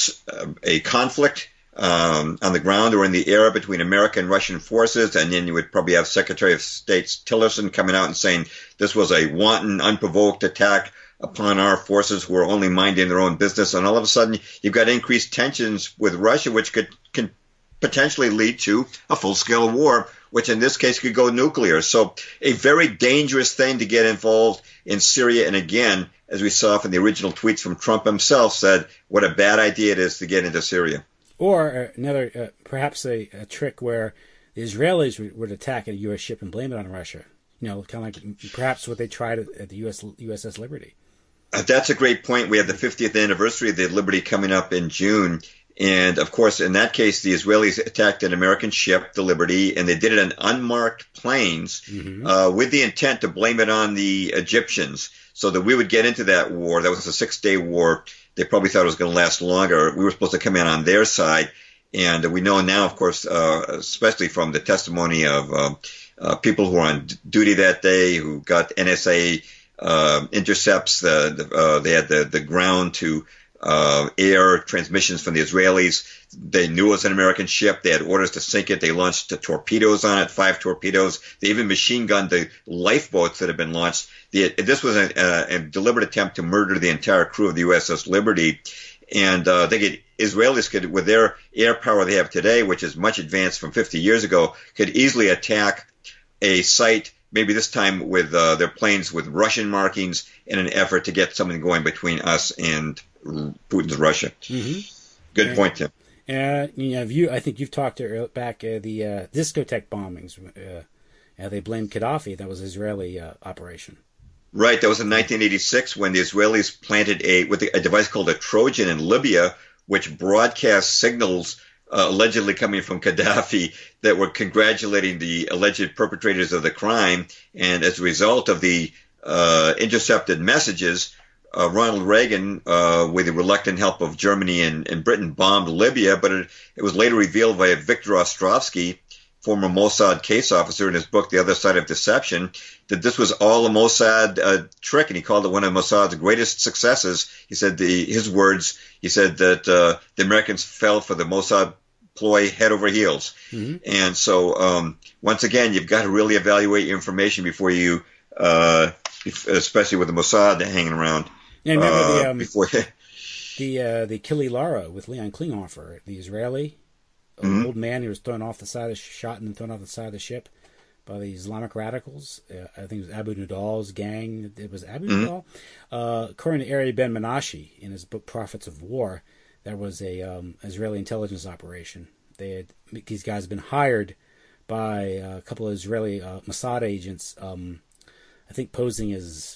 a conflict um, on the ground or in the air between American and Russian forces, and then you would probably have Secretary of State Tillerson coming out and saying this was a wanton, unprovoked attack upon our forces who are only minding their own business, and all of a sudden you've got increased tensions with Russia, which could can potentially lead to a full-scale war, which in this case could go nuclear. So a very dangerous thing to get involved in Syria, and again, as we saw from the original tweets from Trump himself, said what a bad idea it is to get into Syria. Or another, uh, perhaps a, a trick where the Israelis would, would attack a U S ship and blame it on Russia. You know, kind of like perhaps what they tried at, at the U S U S S Liberty. Uh, that's a great point. We have the fiftieth anniversary of the Liberty coming up in June. And, of course, in that case, the Israelis attacked an American ship, the Liberty, and they did it on unmarked planes mm-hmm. uh, with the intent to blame it on the Egyptians so that we would get into that war. That was a six-day war. They probably thought it was going to last longer. We were supposed to come in on their side. And we know now, of course, uh, especially from the testimony of uh, uh, people who were on duty that day who got N S A Uh, intercepts. The, the uh, they had the the ground to uh, air transmissions from the Israelis. They knew it was an American ship. They had orders to sink it. They launched the torpedoes on it, five torpedoes. They even machine gunned the lifeboats that had been launched. The, this was a, a, a deliberate attempt to murder the entire crew of the U S S Liberty. And uh, they could, Israelis could, with their air power they have today, which is much advanced from fifty years ago, could easily attack a site, maybe this time with uh, their planes with Russian markings in an effort to get something going between us and Putin's Russia. Mm-hmm. Good and, point, Tim. Uh, you know, you, I think you've talked to back uh, the uh, discotheque bombings. Uh, uh, they blamed Gaddafi. That was an Israeli uh, operation. Right. That was in nineteen eighty-six when the Israelis planted a with a device called a Trojan in Libya, which broadcast signals Uh, allegedly coming from Gaddafi that were congratulating the alleged perpetrators of the crime. And as a result of the uh, intercepted messages, uh, Ronald Reagan, uh, with the reluctant help of Germany and, and Britain, bombed Libya. But it, it was later revealed by Viktor Ostrovsky, former Mossad case officer, in his book, The Other Side of Deception, that this was all a Mossad uh, trick, and he called it one of Mossad's greatest successes. He said, the, his words, he said that uh, the Americans fell for the Mossad ploy head over heels. Mm-hmm. And so, um, once again, you've got to really evaluate your information before you, uh, especially with the Mossad hanging around. Yeah, remember uh, the, um, before the, uh, the Kili Lara with Leon Klinghoffer, the Israeli mm-hmm. old man who was thrown off the side of the shot and then thrown off the side of the ship by the Islamic radicals. Uh, I think it was Abu Nidal's gang. It was Abu mm-hmm. Nidal. Uh, according to Ari Ben Menashe in his book Prophets of War, there was a um, Israeli intelligence operation. They had, these guys had been hired by a couple of Israeli uh, Mossad agents, um, I think posing as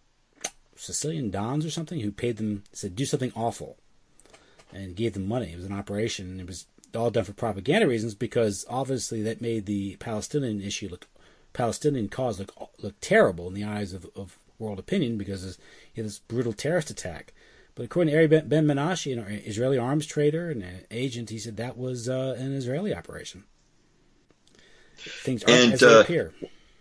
Sicilian Dons or something, who paid them, said, do something awful, and gave them money. It was an operation, and it was all done for propaganda reasons, because obviously that made the Palestinian issue look, Palestinian cause look look terrible in the eyes of, of world opinion, because of you know, this brutal terrorist attack. But according to Ari Ben Menashe, an Israeli arms trader and an agent, he said that was uh, an Israeli operation. Things aren't and, as they uh, appear.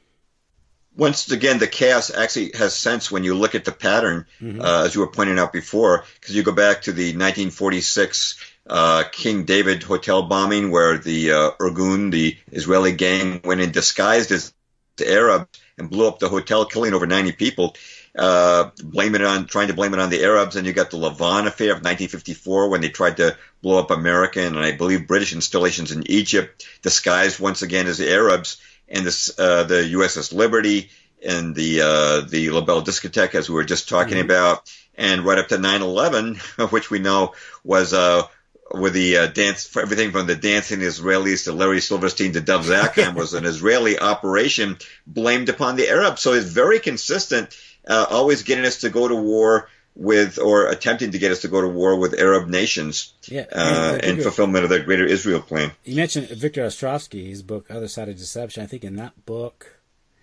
Once again, the chaos actually has sense when you look at the pattern, mm-hmm. uh, as you were pointing out before, because you go back to the nineteen forty-six uh, King David hotel bombing, where the uh, Irgun, the Israeli gang, went in disguised as the Arabs and blew up the hotel, killing over ninety people. Uh, blame it on, trying to blame it on the Arabs. And you got the Lavon affair of nineteen fifty-four when they tried to blow up American and I believe British installations in Egypt, disguised once again as the Arabs, and this, uh, the U S S Liberty and the, uh, the La Belle Discotheque, as we were just talking mm-hmm. about, and right up to nine eleven, which we know was, uh, with the uh, dance, for everything from the dancing Israelis to Larry Silverstein to Dov Zakheim was an Israeli operation blamed upon the Arabs. So it's very consistent, uh, always getting us to go to war with, or attempting to get us to go to war with Arab nations, yeah, uh, in fulfillment of their Greater Israel plan. You mentioned Victor Ostrovsky, his book, Other Side of Deception. I think in that book,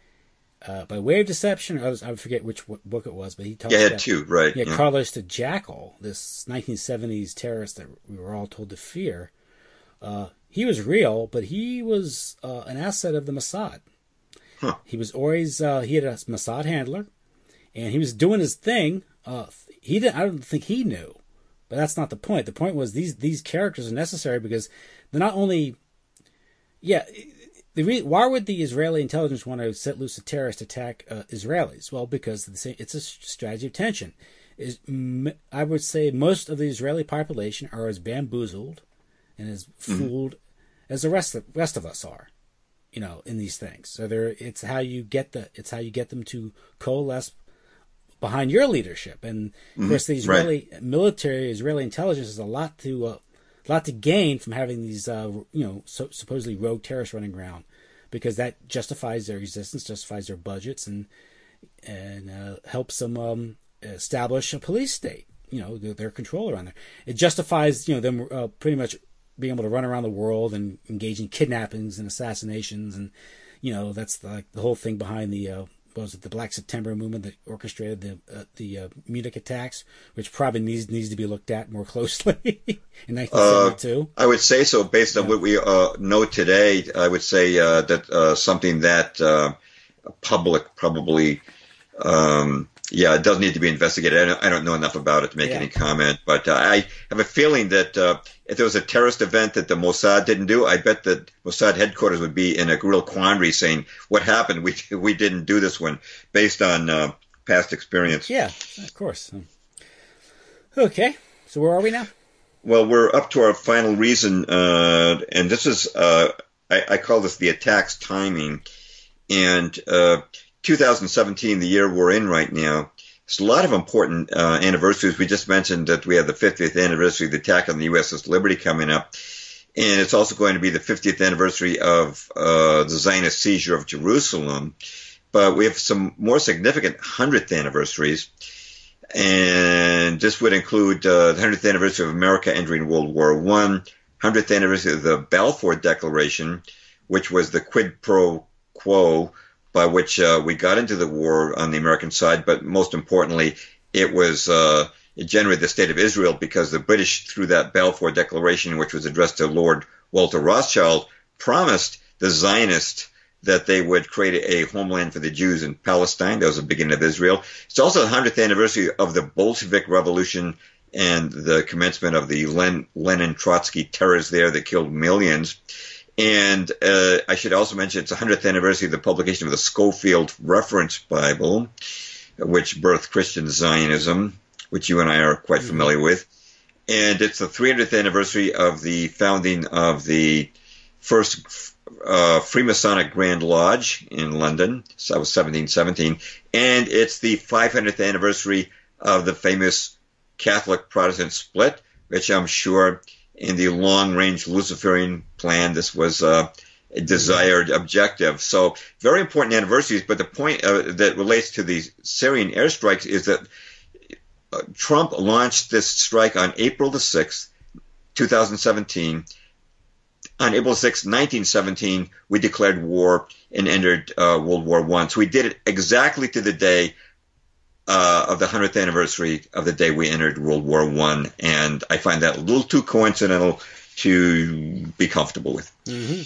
uh, By Way of Deception, or I forget which book it was, but he talks yeah, about two, right? Yeah, yeah. Carlos the Jackal, this nineteen seventies terrorist that we were all told to fear. Uh, he was real, but he was uh, an asset of the Mossad. Huh. He was always uh, he had a Mossad handler, and he was doing his thing. Uh, he didn't. I don't think he knew, but that's not the point. The point was these these characters are necessary because they're not only, yeah. The re- why would the Israeli intelligence want to set loose a terrorist attack uh, Israelis? Well, because the same, it's a strategy of tension. Is I would say most of the Israeli population are as bamboozled and as fooled mm-hmm. as the rest of rest of us are, you know, in these things. So there, it's how you get the it's how you get them to coalesce behind your leadership. And of mm-hmm. course, the Israeli right. military, Israeli intelligence has a lot to uh, lot to gain from having these uh, you know so, supposedly rogue terrorists running around, because that justifies their existence, justifies their budgets, and and uh, helps them um, establish a police state. You know, their, their control around there. It justifies you know them uh, pretty much being able to run around the world and engage in kidnappings and assassinations, and you know that's the, like the whole thing behind the uh, what was it the Black September movement that orchestrated the uh, the uh, Munich attacks, which probably needs needs to be looked at more closely in nineteen seventy-two. Uh, I would say so, based on yeah. what we uh, know today. I would say uh, that uh, something that uh, public probably. Um, Yeah, it does need to be investigated. I don't, I don't know enough about it to make yeah. any comment, but uh, I have a feeling that uh, if there was a terrorist event that the Mossad didn't do, I bet that Mossad headquarters would be in a real quandary saying, what happened? We we didn't do this one, based on uh, past experience. Yeah, of course. Okay, so where are we now? Well, we're up to our final reason, uh, and this is, uh, I, I call this the attack's timing, and uh two thousand seventeen, the year we're in right now, there's a lot of important uh, anniversaries. We just mentioned that we have the fiftieth anniversary of the attack on the U S S Liberty coming up, and it's also going to be the fiftieth anniversary of uh, the Zionist seizure of Jerusalem. But we have some more significant hundredth anniversaries, and this would include uh, the hundredth anniversary of America entering World War One, hundredth anniversary of the Balfour Declaration, which was the quid pro quo by which uh, we got into the war on the American side, but most importantly, it was uh, it generated the state of Israel because the British, through that Balfour Declaration, which was addressed to Lord Walter Rothschild, promised the Zionists that they would create a homeland for the Jews in Palestine. That was the beginning of Israel. It's also the hundredth anniversary of the Bolshevik Revolution and the commencement of the Len- Lenin-Trotsky terrors there that killed millions. And uh, I should also mention it's the hundredth anniversary of the publication of the Schofield Reference Bible, which birthed Christian Zionism, which you and I are quite familiar with. And it's the three hundredth anniversary of the founding of the first uh, Freemasonic Grand Lodge in London. So that was seventeen seventeen. And it's the five hundredth anniversary of the famous Catholic-Protestant split, which I'm sure in the long-range Luciferian plan, this was uh, a desired objective. So very important anniversaries, but the point uh, that relates to the Syrian airstrikes is that uh, Trump launched this strike on April the sixth, two thousand seventeen. On April sixth, nineteen seventeen, we declared war and entered uh, World War One. So we did it exactly to the day Uh, of the hundredth anniversary of the day we entered World War One, and I find that a little too coincidental to be comfortable with. Mm-hmm.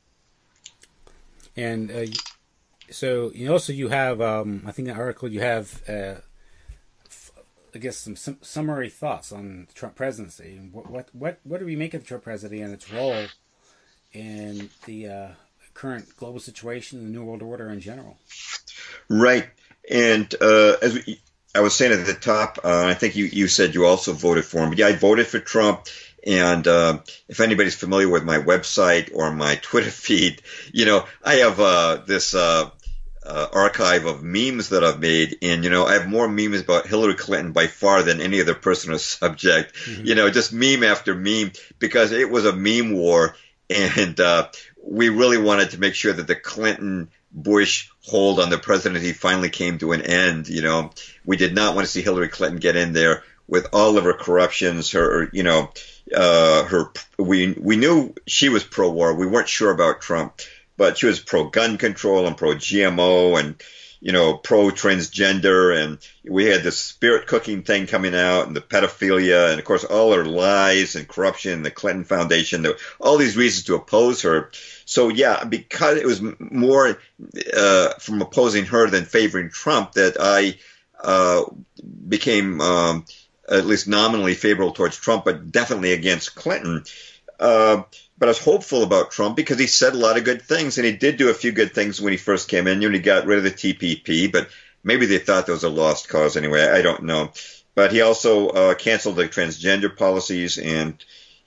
And uh, so, you also you have, um, I think, the article you have, uh, f- I guess, some, some summary thoughts on the Trump presidency. What what what what do we make of the Trump presidency and its role in the uh, current global situation, the New World Order in general. Right. And uh, as we, I was saying at the top, uh, I think you, you said you also voted for him. But yeah, I voted for Trump. And uh, if anybody's familiar with my website or my Twitter feed, you know, I have uh, this uh, uh, archive of memes that I've made. And, you know, I have more memes about Hillary Clinton by far than any other person or subject. Mm-hmm. You know, just meme after meme, because it was a meme war. And uh, we really wanted to make sure that the Clinton Bush hold on the presidency finally came to an end. You know, we did not want to see Hillary Clinton get in there with all of her corruptions, her, you know, uh, her, we, we knew she was pro-war. We weren't sure about Trump, but she was pro-gun control and pro-G M O and, you know, pro-transgender. And we had the spirit cooking thing coming out and the pedophilia and, of course, all her lies and corruption, the Clinton Foundation, all these reasons to oppose her. So, yeah, because it was more uh, from opposing her than favoring Trump that I uh, became um, at least nominally favorable towards Trump, but definitely against Clinton. Uh, but I was hopeful about Trump because he said a lot of good things, and he did do a few good things when he first came in. You know, he got rid of the T P P, but maybe they thought that was a lost cause anyway. I don't know. But he also uh, canceled the transgender policies, and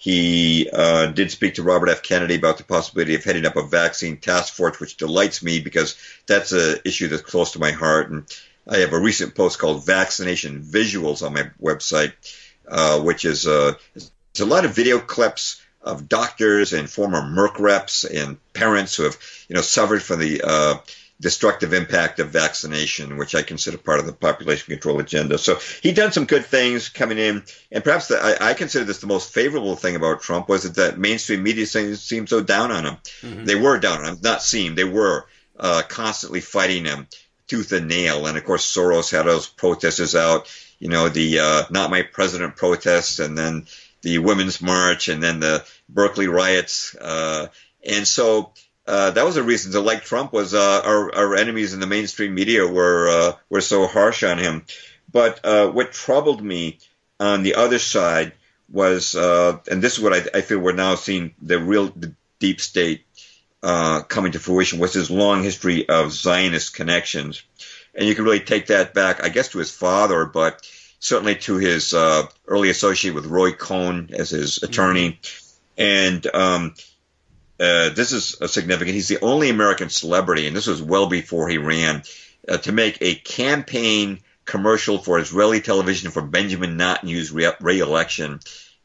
he uh, did speak to Robert F. Kennedy about the possibility of heading up a vaccine task force, which delights me because that's an issue that's close to my heart. And I have a recent post called Vaccination Visuals on my website, uh, which is uh, it's a lot of video clips of doctors and former Merck reps and parents who have, you know, suffered from the uh, destructive impact of vaccination, which I consider part of the population control agenda. So he done some good things coming in, and perhaps the, I, I consider this the most favorable thing about Trump was that the mainstream media seemed, seemed so down on him. Mm-hmm. They were down on him, not seemed, they were uh, constantly fighting him tooth and nail. And of course, Soros had those protesters out, you know, the uh, Not My President protests, and then the Women's March, and then the Berkeley riots. Uh, and so uh, that was the reason to like Trump was uh, our, our enemies in the mainstream media were uh, were so harsh on him. But uh, what troubled me on the other side was, uh, and this is what I, I feel we're now seeing the real the deep state uh, coming to fruition, was his long history of Zionist connections. And you can really take that back, I guess, to his father, but certainly to his uh, early associate with Roy Cohn as his attorney. Mm-hmm. And um, uh, this is significant. He's the only American celebrity, and this was well before he ran, uh, to make a campaign commercial for Israeli television for Benjamin Netanyahu's re- re-election.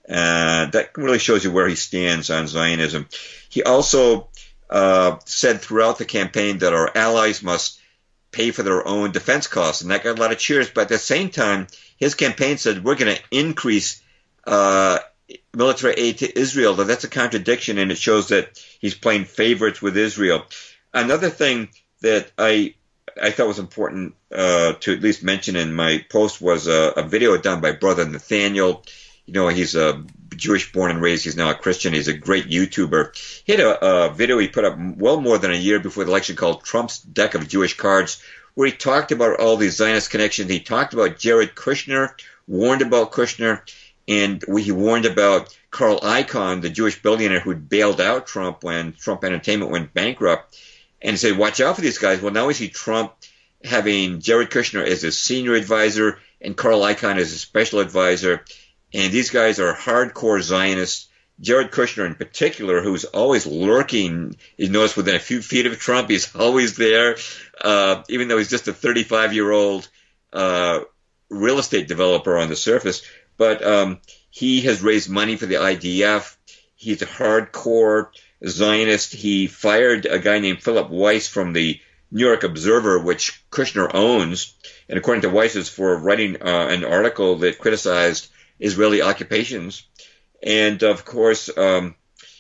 Uh, that really shows you where he stands on Zionism. He also uh, said throughout the campaign that our allies must pay for their own defense costs, and that got a lot of cheers. But at the same time, his campaign said we're going to increase uh, military aid to Israel. But that's a contradiction, and it shows that he's playing favorites with Israel. Another thing that I I thought was important uh, to at least mention in my post was a, a video done by Brother Nathaniel. You know, he's a Jewish born and raised. He's now a Christian. He's a great YouTuber. He had a, a video he put up well more than a year before the election called Trump's Deck of Jewish Cards, where he talked about all these Zionist connections. He talked about Jared Kushner, warned about Kushner, and he warned about Carl Icahn, the Jewish billionaire who bailed out Trump when Trump Entertainment went bankrupt, and said, watch out for these guys. Well, now we see Trump having Jared Kushner as his senior advisor and Carl Icahn as his special advisor. And these guys are hardcore Zionists. Jared Kushner in particular, who's always lurking, you notice within a few feet of Trump, he's always there, uh, even though he's just a thirty-five-year-old uh, real estate developer on the surface. But um, he has raised money for the I D F. He's a hardcore Zionist. He fired a guy named Philip Weiss from the New York Observer, which Kushner owns, and according to Weiss, it's for writing uh, an article that criticized Israeli occupations. And of course, um,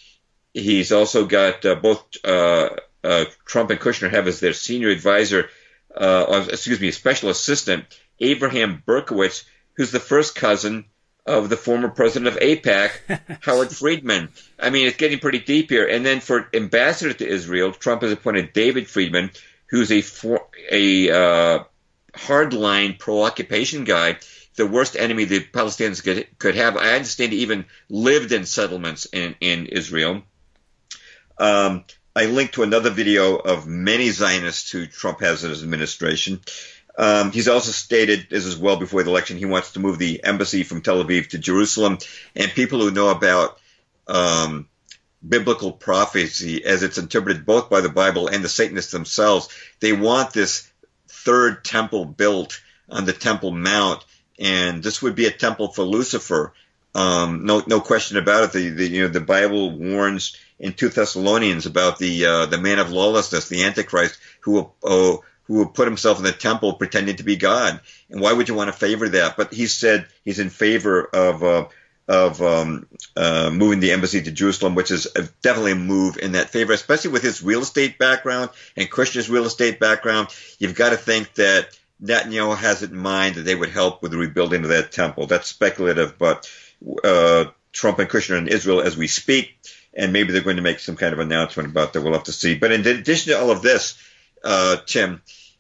he's also got uh, both uh, uh, Trump and Kushner have as their senior advisor, uh, excuse me, special assistant, Abraham Berkowitz, who's the first cousin of the former president of AIPAC, Howard Friedman. I mean, it's getting pretty deep here. And then for ambassador to Israel, Trump has appointed David Friedman, who's a, for, a uh, hardline pro-occupation guy, the worst enemy the Palestinians could, could have. I understand he even lived in settlements in, in Israel. Um, I linked to another video of many Zionists who Trump has in his administration. Um, he's also stated, this is well before the election, he wants to move the embassy from Tel Aviv to Jerusalem. And people who know about um, biblical prophecy, as it's interpreted both by the Bible and the Satanists themselves, they want this third temple built on the Temple Mount, and this would be a temple for Lucifer. Um, no, no question about it. The, the, you know, the Bible warns in two Thessalonians about the uh, the man of lawlessness, the Antichrist, who will uh, who will put himself in the temple pretending to be God. And why would you want to favor that? But he said he's in favor of uh, of um, uh, moving the embassy to Jerusalem, which is a, definitely a move in that favor, especially with his real estate background and Kushner's real estate background. You've got to think that Netanyahu has it in mind that they would help with the rebuilding of that temple. That's speculative, but uh, Trump and Kushner in Israel as we speak, and maybe they're going to make some kind of announcement about that. We'll have to see. But in addition to all of this, uh, Tim,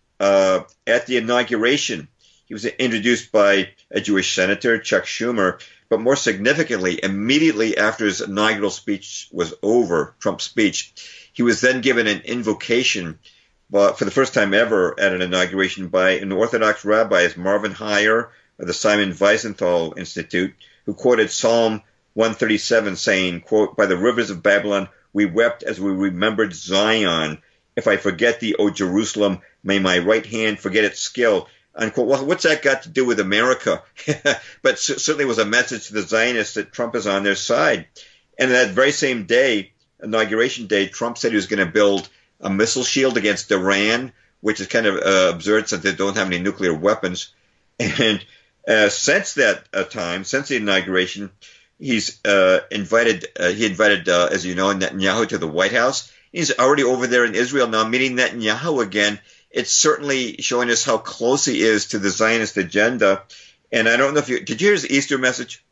uh, at the inauguration, he was introduced by a Jewish senator, Chuck Schumer, but more significantly, immediately after his inaugural speech was over, Trump's speech, he was then given an invocation uh, for the first time ever at an inauguration by an Orthodox rabbi, Marvin Heyer of the Simon Wiesenthal Institute, who quoted Psalm one thirty-seven saying, quote, "By the rivers of Babylon we wept as we remembered Zion. If I forget thee, O Jerusalem, may my right hand forget its skill." Unquote. Well, what's that got to do with America? But c- certainly was a message to the Zionists that Trump is on their side. And that very same day, inauguration day, Trump said he was going to build a missile shield against Iran, which is kind of uh, absurd since they don't have any nuclear weapons. And uh, since that uh, time, since the inauguration, he's uh, invited, uh, he invited, uh, as you know, Netanyahu to the White House. He's already over there in Israel now meeting Netanyahu again. It's certainly showing us how close he is to the Zionist agenda. And I don't know if you, did you hear his Easter message?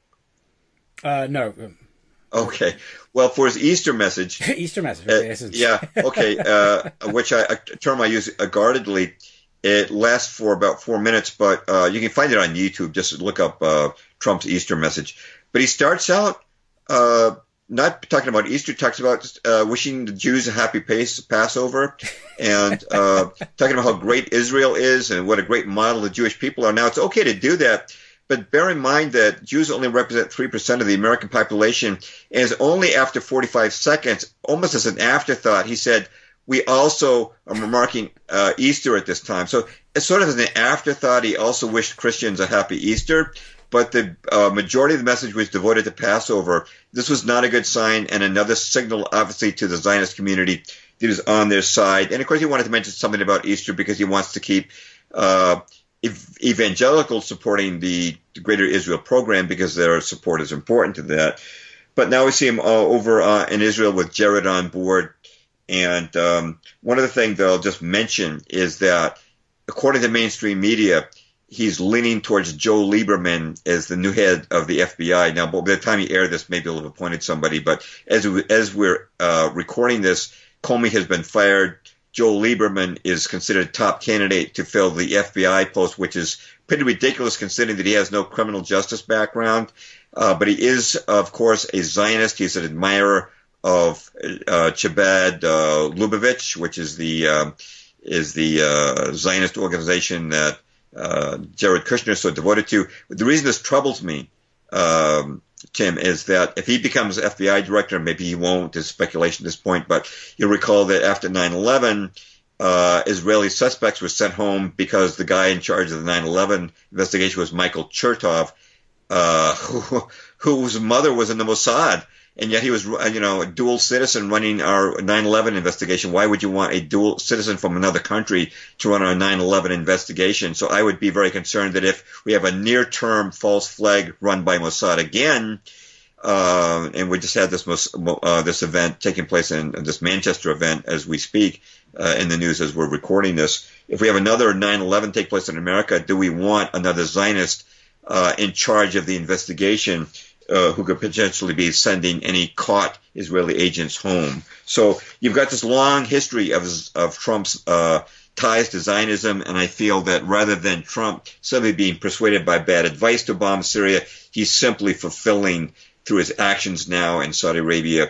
Uh, no. Okay. Well, for his Easter message. Easter message. Uh, Okay, yeah. Okay. Uh, which I, a term I use guardedly. It lasts for about four minutes, but uh, you can find it on YouTube. Just look up uh, Trump's Easter message. But he starts out uh, not talking about Easter, talks about uh, wishing the Jews a happy Passover and uh, talking about how great Israel is and what a great model the Jewish people are. Now, it's okay to do that, but bear in mind that Jews only represent three percent of the American population, and it's only after forty-five seconds, almost as an afterthought, he said, we also are marking uh, Easter at this time. So it's sort of as an afterthought, he also wished Christians a happy Easter. But the uh, majority of the message was devoted to Passover. This was not a good sign, and another signal, obviously, to the Zionist community that he was on their side. And, of course, he wanted to mention something about Easter because he wants to keep uh, ev- evangelicals supporting the Greater Israel program because their support is important to that. But now we see him uh, over uh, in Israel with Jared on board. And um, one other thing that I'll just mention is that, according to mainstream media, he's leaning towards Joe Lieberman as the new head of the F B I. Now, by the time he aired this, maybe he'll have appointed somebody. But as we, as we're uh, recording this, Comey has been fired. Joe Lieberman is considered a top candidate to fill the F B I post, which is pretty ridiculous considering that he has no criminal justice background. Uh, but he is, of course, a Zionist. He's an admirer of uh, Chabad uh, Lubavitch, which is the uh, is the uh, Zionist organization that Uh, Jared Kushner is so devoted to. The reason this troubles me, um, Tim, is that if he becomes F B I director, maybe he won't, there's speculation at this point, but you'll recall that after nine eleven, uh, Israeli suspects were sent home because the guy in charge of the nine eleven investigation was Michael Chertoff, uh, who, whose mother was in the Mossad. And yet he was, you know, a dual citizen running our nine eleven investigation. Why would you want a dual citizen from another country to run our nine eleven investigation? So I would be very concerned that if we have a near-term false flag run by Mossad again, uh, and we just had this uh, this event taking place in this Manchester event as we speak uh, in the news as we're recording this. If we have another nine eleven take place in America, do we want another Zionist uh, in charge of the investigation? Uh, who could potentially be sending any caught Israeli agents home. So you've got this long history of of Trump's uh, ties to Zionism, and I feel that rather than Trump simply being persuaded by bad advice to bomb Syria, he's simply fulfilling through his actions now in Saudi Arabia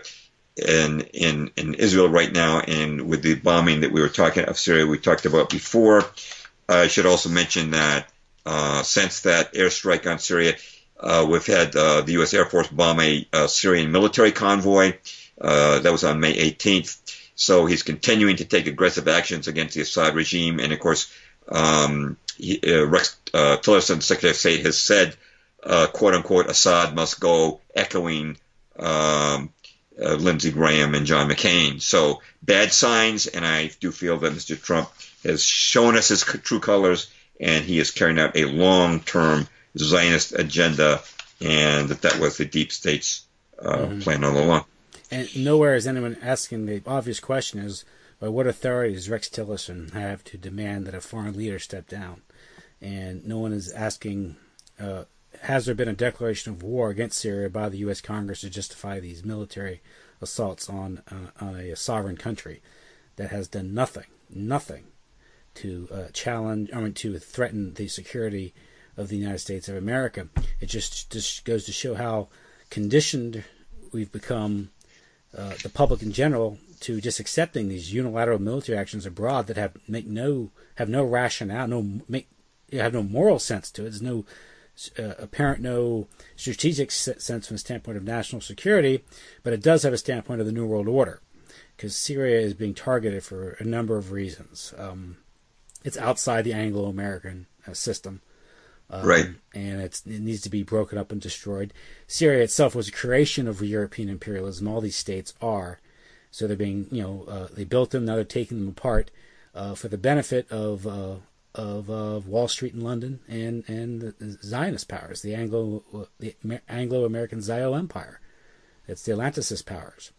in, in, in Israel right now, and with the bombing that we were talking of Syria, we talked about before. I should also mention that uh, since that airstrike on Syria, uh, we've had uh, the U S Air Force bomb a, a Syrian military convoy. Uh, that was on May eighteenth. So he's continuing to take aggressive actions against the Assad regime. And, of course, um, he, uh, Rex uh, Tillerson, Secretary of State, has said, uh, quote-unquote, Assad must go, echoing um, uh, Lindsey Graham and John McCain. So bad signs, and I do feel that Mister Trump has shown us his true colors, and he is carrying out a long-term Zionist agenda, and that that was the deep state's uh, mm-hmm. plan all along. And nowhere is anyone asking the obvious question is, by what authority does Rex Tillerson have to demand that a foreign leader step down? And no one is asking, uh, has there been a declaration of war against Syria by the U S Congress to justify these military assaults on, uh, on a, a sovereign country that has done nothing, nothing to uh, challenge, I mean, to threaten the security of the United States of America? It just, just goes to show how conditioned we've become, Uh, the public in general, to just accepting these unilateral military actions abroad that have make no have no rationale, no make have no moral sense to it. There's no uh, apparent, no strategic sense from the standpoint of national security, but it does have a standpoint of the New World Order, because Syria is being targeted for a number of reasons. Um, it's outside the Anglo-American uh, system. Um, right. And it's, it needs to be broken up and destroyed. Syria itself was a creation of European imperialism. All these states are. So they're being, you know, uh, they built them, now they're taking them apart uh, for the benefit of uh, of uh, Wall Street in London and, and the Zionist powers, the Anglo the Anglo-American Zio Empire. It's the Atlanticist powers.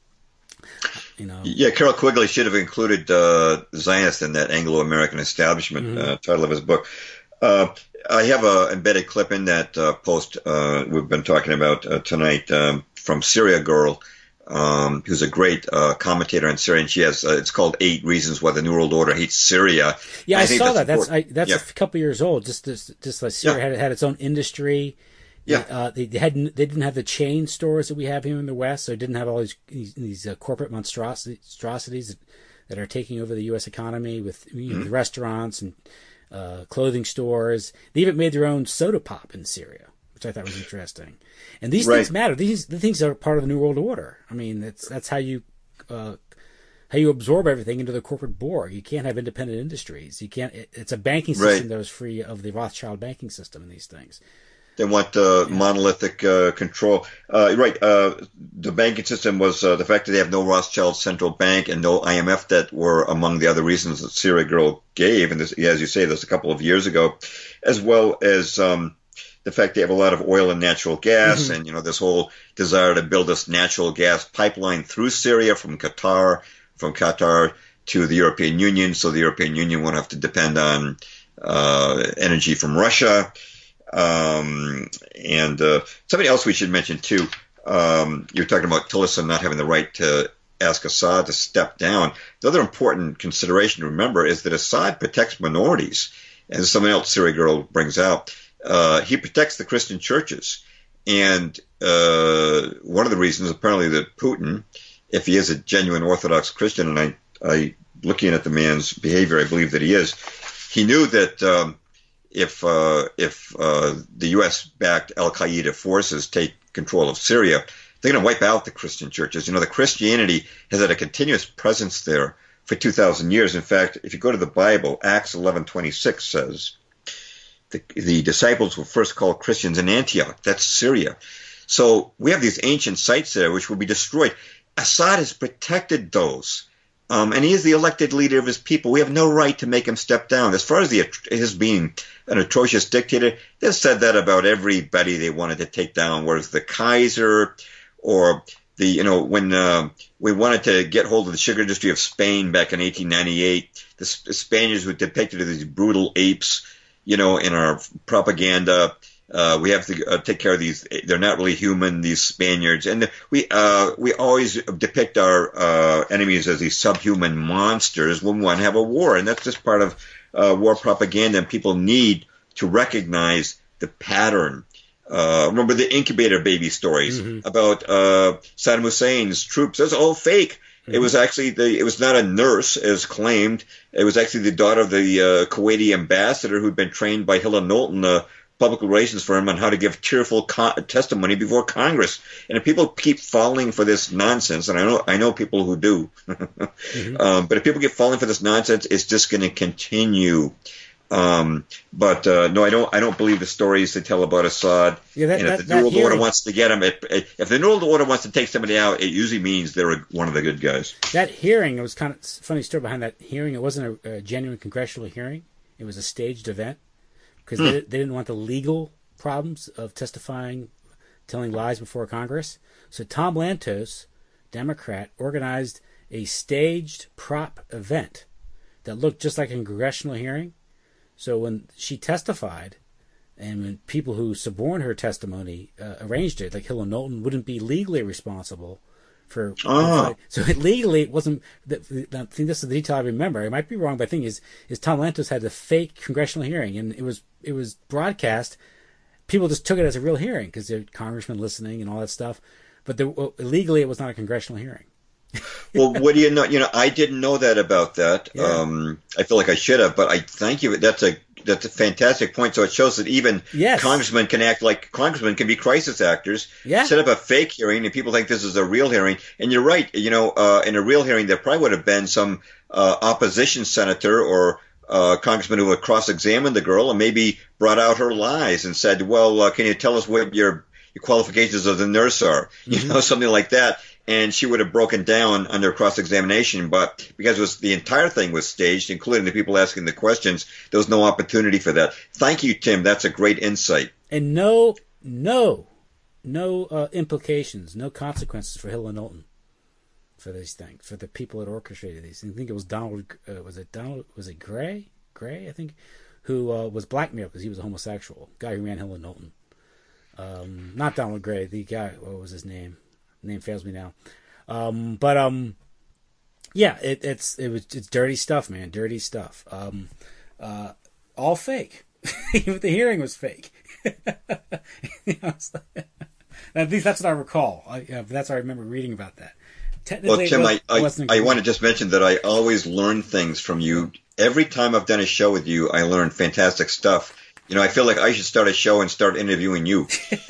You know. Yeah, Carroll Quigley should have included uh, Zionist in that Anglo-American establishment Mm-hmm. uh, title of his book. Uh, I have an embedded clip in that uh, post uh, we've been talking about uh, tonight um, from Syria Girl, um, who's a great uh, commentator on Syria, and she has uh, it's called Eight Reasons Why the New World Order Hates Syria. Yeah, I, I think saw that's that. That's I, that's yeah. a couple years old. Just just, just like Syria yeah. had had its own industry. Yeah, uh, they, they had they didn't have the chain stores that we have here in the West, so it didn't have all these these, these uh, corporate monstrosities that, that are taking over the U S economy with you know, mm-hmm. the restaurants and Uh, clothing stores. They even made their own soda pop in Syria, which I thought was interesting. And these right. things matter. These the things are part of the New World Order. I mean, that's that's how you uh, how you absorb everything into the corporate Borg. You can't have independent industries. You can't. It, it's a banking system right. that was free of the Rothschild banking system and these things. They want uh, yeah. monolithic uh, control. Uh, right. Uh, the banking system was uh, the fact that they have no Rothschild central bank and no I M F debt were among the other reasons that Syria Girl gave. And this, as you say, this a couple of years ago, as well as um, the fact they have a lot of oil and natural gas, mm-hmm. and you know this whole desire to build this natural gas pipeline through Syria from Qatar, from Qatar to the European Union, so the European Union won't have to depend on uh, energy from Russia. Um, and, uh, something else we should mention too. Um, you're talking about Tillerson not having the right to ask Assad to step down. The other important consideration to remember is that Assad protects minorities. As someone else, Syria Girl, brings out, uh, he protects the Christian churches. And, uh, one of the reasons apparently that Putin, if he is a genuine Orthodox Christian, and I, I, looking at the man's behavior, I believe that he is, he knew that, um, If uh, if uh, the U S-backed Al-Qaeda forces take control of Syria, they're going to wipe out the Christian churches. You know, the Christianity has had a continuous presence there for two thousand years. In fact, if you go to the Bible, Acts eleven twenty-six says the, the disciples were first called Christians in Antioch. That's Syria. So we have these ancient sites there which will be destroyed. Assad has protected those. Um, and he is the elected leader of his people. We have no right to make him step down. As far as the, his being an atrocious dictator, they've said that about everybody they wanted to take down, whether it's the Kaiser or the, you know, when uh, we wanted to get hold of the sugar industry of Spain back in eighteen ninety-eight, the, the Spaniards were depicted as these brutal apes, you know, in our propaganda. Uh, we have to uh, take care of these. They're not really human, these Spaniards. And we uh, we always depict our uh, enemies as these subhuman monsters when we want to have a war. And that's just part of uh, war propaganda. And people need to recognize the pattern Uh, remember the incubator baby stories Mm-hmm. about uh, Saddam Hussein's troops? That's all fake. Mm-hmm. It was actually the. It was not a nurse as claimed. It was actually the daughter of the uh, Kuwaiti ambassador who'd been trained by Hilla Knowlton, a public relations firm, on how to give tearful co- testimony before Congress. And if people keep falling for this nonsense, and I know I know people who do, Mm-hmm. um, but if people keep falling for this nonsense, it's just going to continue. Um, but uh, no, I don't. I don't believe the stories they tell about Assad. Yeah, that- and if that- the that New World Order hearing- wants to get him, it, it, if the New World Order wants to take somebody out, it usually means they're a, one of the good guys. That hearing, it was kind of funny story behind that hearing. It wasn't a, a genuine congressional hearing. It was a staged event because Hmm. they, they didn't want the legal problems of testifying, telling lies before Congress. So Tom Lantos, Democrat, organized a staged prop event that looked just like a congressional hearing. So when she testified, and when people who suborned her testimony uh, arranged it, like Hilla Knowlton wouldn't be legally responsible for. Ah. So it, legally, it wasn't. I think this is the detail I remember. I might be wrong, but I think is is Tom Lantos had a fake congressional hearing, and it was it was broadcast. People just took it as a real hearing because there were congressmen listening and all that stuff. But there, well, legally, it was not a congressional hearing. Well, what do you know? You know, I didn't know that about that. Yeah. Um, I feel like I should have, but I thank you. That's a that's a fantastic point. So it shows that even Yes. congressmen can act like congressmen can be crisis actors. Yeah. Set up a fake hearing, and people think this is a real hearing. And you're right. You know, uh, in a real hearing, there probably would have been some uh, opposition senator or uh, congressman who would cross-examined the girl and maybe brought out her lies and said, "Well, uh, can you tell us what your your qualifications as a nurse are?" Mm-hmm. You know, something like that. And she would have broken down under cross-examination, but because it was the entire thing was staged, including the people asking the questions, there was no opportunity for that. Thank you, Tim. That's a great insight. And no, no, no uh, implications, no consequences for Hilla Knowlton for these things, for the people that orchestrated these. I think it was Donald, uh, was it Donald, was it Gray? Gray, I think, who uh, was blackmailed because he was a homosexual, guy who ran Hilla Knowlton. Um, not Donald Gray, the guy, what was his name? Name fails me now. Um, but, um, yeah, it, it's, it was, it's dirty stuff, man. Dirty stuff. Um, uh, all fake. Even the hearing was fake. You know, it's like, at least that's what I recall. I, yeah, that's what I remember reading about that. Technically, Well, Tim, it I, was, I, wasn't I want to just mention that I always learn things from you. Every time I've done a show with you, I learn fantastic stuff. You know, I feel like I should start a show and start interviewing you.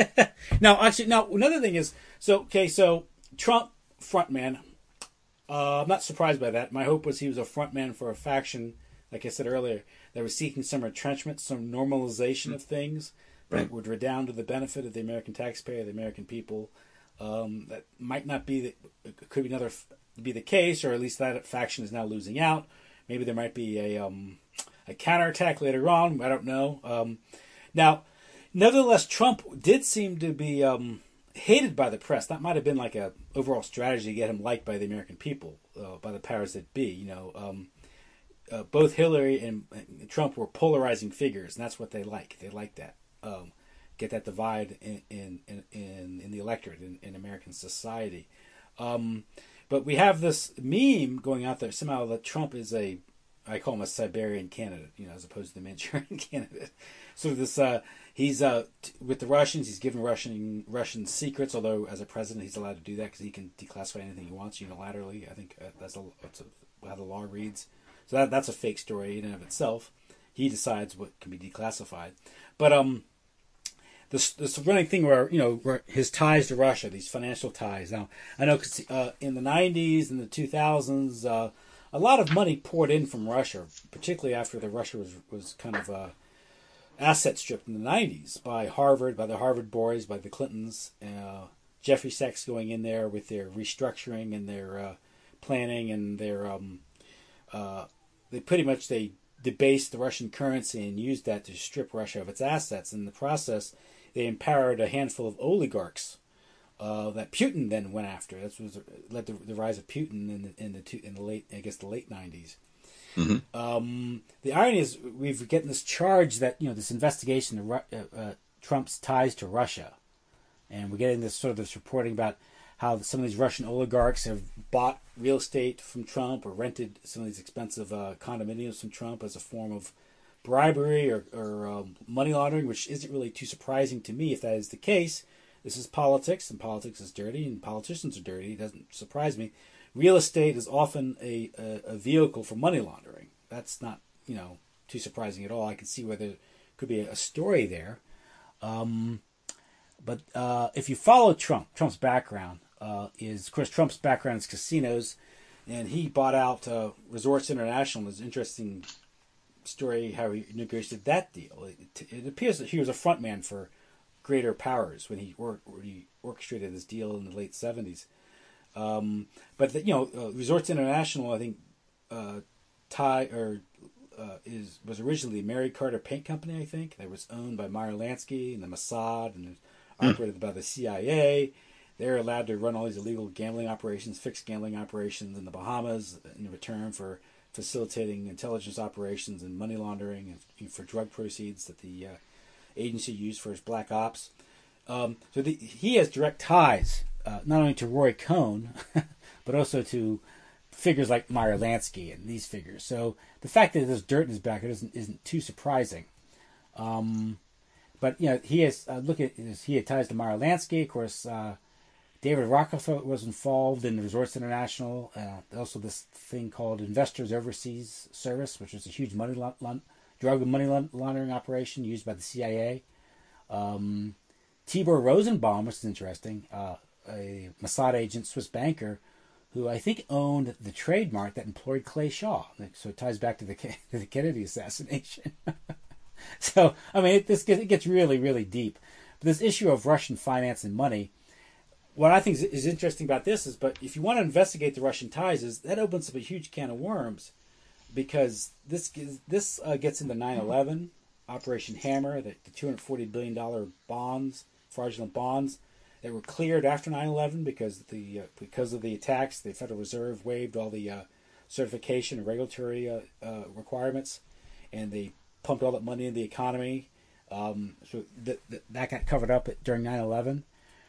Now, actually, now another thing is, so okay, so Trump frontman. Uh, I'm not surprised by that. My hope was he was a frontman for a faction, like I said earlier, that was seeking some retrenchment, some normalization of things that Right. would redound to the benefit of the American taxpayer, the American people. Um, that might not be the, it could be another be the case, or at least that faction is now losing out. Maybe there might be a um, a counterattack later on. I don't know. Um, now, nevertheless, Trump did seem to be um, hated by the press. That might have been like a overall strategy to get him liked by the American people, uh, by the powers that be. You know, um, uh, both Hillary and, and Trump were polarizing figures, and that's what they like. They like that. Um, get that divide in in in, in the electorate in, in American society. Um, but we have this meme going out there somehow that Trump is a, I call him a Siberian candidate, you know, as opposed to the Manchurian candidate. So this, uh, he's uh, t- with the Russians, he's giving Russian Russian secrets. Although as a president, he's allowed to do that because he can declassify anything he wants unilaterally. I think uh, that's, a, that's a, how the law reads. So that that's a fake story in and of itself. He decides what can be declassified. But um, this this running thing where, you know, his ties to Russia, these financial ties. Now I know cause, uh, in the nineties and the two thousands, uh, a lot of money poured in from Russia, particularly after the Russia was was kind of uh, asset stripped in the nineties by Harvard, by the Harvard boys, by the Clintons. Uh, Jeffrey Sachs going in there with their restructuring and their uh, planning and their um, uh, they pretty much they debased the Russian currency and used that to strip Russia of its assets. In the process, they empowered a handful of oligarchs uh, that Putin then went after. That was led to the rise of Putin in the in the, two, in the late I guess the late nineties. Mm-hmm. Um, the irony is we've getting this charge that, you know, this investigation of Ru- uh, uh, Trump's ties to Russia, and we're getting this sort of this reporting about how some of these Russian oligarchs have bought real estate from Trump or rented some of these expensive uh, condominiums from Trump as a form of bribery or, or um, money laundering, which isn't really too surprising to me if that is the case. This is politics, and politics is dirty, and politicians are dirty. It doesn't surprise me. Real estate is often a, a, a vehicle for money laundering. That's not, you know, too surprising at all. I can see where there could be a story there. Um, but uh, if you follow Trump, Trump's background uh, is, of course, Trump's background is casinos, and he bought out uh, Resorts International. There's an interesting story how he negotiated that deal. It, it appears that he was a frontman for Greater Powers when he, or, when he orchestrated this deal in the late seventies. Um, but the, you know, uh, Resorts International, I think, uh, Thai or uh, is was originally the Mary Carter Paint Company. I think that was owned by Meyer Lansky and the Mossad, and operated by the C I A. They're allowed to run all these illegal gambling operations, fixed gambling operations in the Bahamas in return for facilitating intelligence operations and money laundering and for drug proceeds that the uh, agency used for its black ops. Um, so the, he has direct ties, uh, not only to Roy Cohn, but also to figures like Meyer Lansky and these figures. So the fact that there's dirt in his back isn't isn't too surprising. Um, but you know, he has uh, look at he had ties to Meyer Lansky. Of course, uh, David Rockefeller was involved in the Resorts International. Uh, also, this thing called Investors Overseas Service, which was a huge money la- la- drug and money laundering operation used by the C I A. Um, Tibor Rosenbaum, which is interesting, uh, a Mossad agent, Swiss banker, who I think owned the trademark that employed Clay Shaw. So it ties back to the, to the Kennedy assassination. So, I mean, it, this gets, it gets really, really deep. But this issue of Russian finance and money, what I think is, is interesting about this is, but if you want to investigate the Russian ties, is that opens up a huge can of worms, because this this uh, gets into nine eleven, Operation Hammer, the, the two hundred forty billion dollars bonds, fraudulent bonds, that were cleared after nine eleven because the uh, because of the attacks. The Federal Reserve waived all the uh, certification and regulatory uh, uh, requirements, and they pumped all that money into the economy. Um, so th- th- that got covered up at, during nine eleven.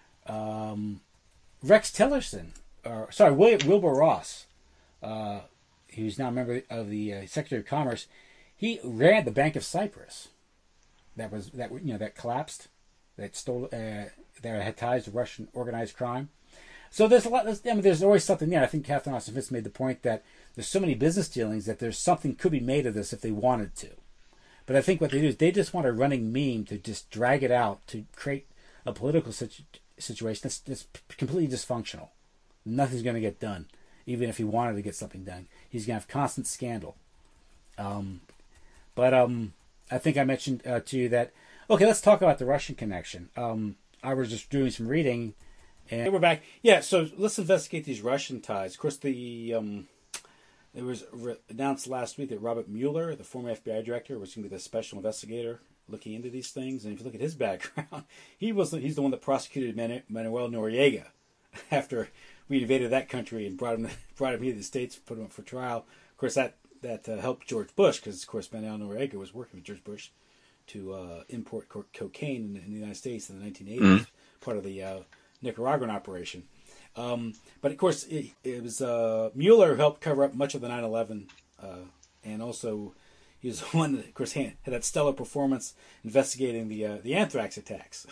Um, Rex Tillerson, or sorry, William, Wilbur Ross, uh, who's now a member of the uh, Secretary of Commerce, he ran the Bank of Cyprus. That was that you know that collapsed, that stole, uh, that had ties to Russian organized crime. So there's a lot. There's, I mean, there's always something there. I think Catherine Austin Fitz made the point that there's so many business dealings that there's something could be made of this if they wanted to. But I think what they do is they just want a running meme to just drag it out to create a political situ- situation that's, that's completely dysfunctional. Nothing's going to get done, even if he wanted to get something done. He's going to have constant scandal. Um, but um, I think I mentioned uh, to you that, okay, let's talk about the Russian connection. Um, I was just doing some reading, and we're back. Yeah, so let's investigate these Russian ties. Of course, the um, it was re- announced last week that Robert Mueller, the former F B I director, was going to be the special investigator looking into these things. And if you look at his background, he was he's the one that prosecuted Manuel Noriega after we invaded that country and brought him brought him here to the States, put him up for trial. Of course, that that uh, helped George Bush, because of course Manuel Noriega was working with George Bush to uh, import co- cocaine in, in the United States in the nineteen eighties, mm-hmm. part of the uh, Nicaraguan operation. Um, but of course, it, it was uh, Mueller who helped cover up much of the nine eleven, uh, and also he was the one that, of course, had, had that stellar performance investigating the uh, the anthrax attacks.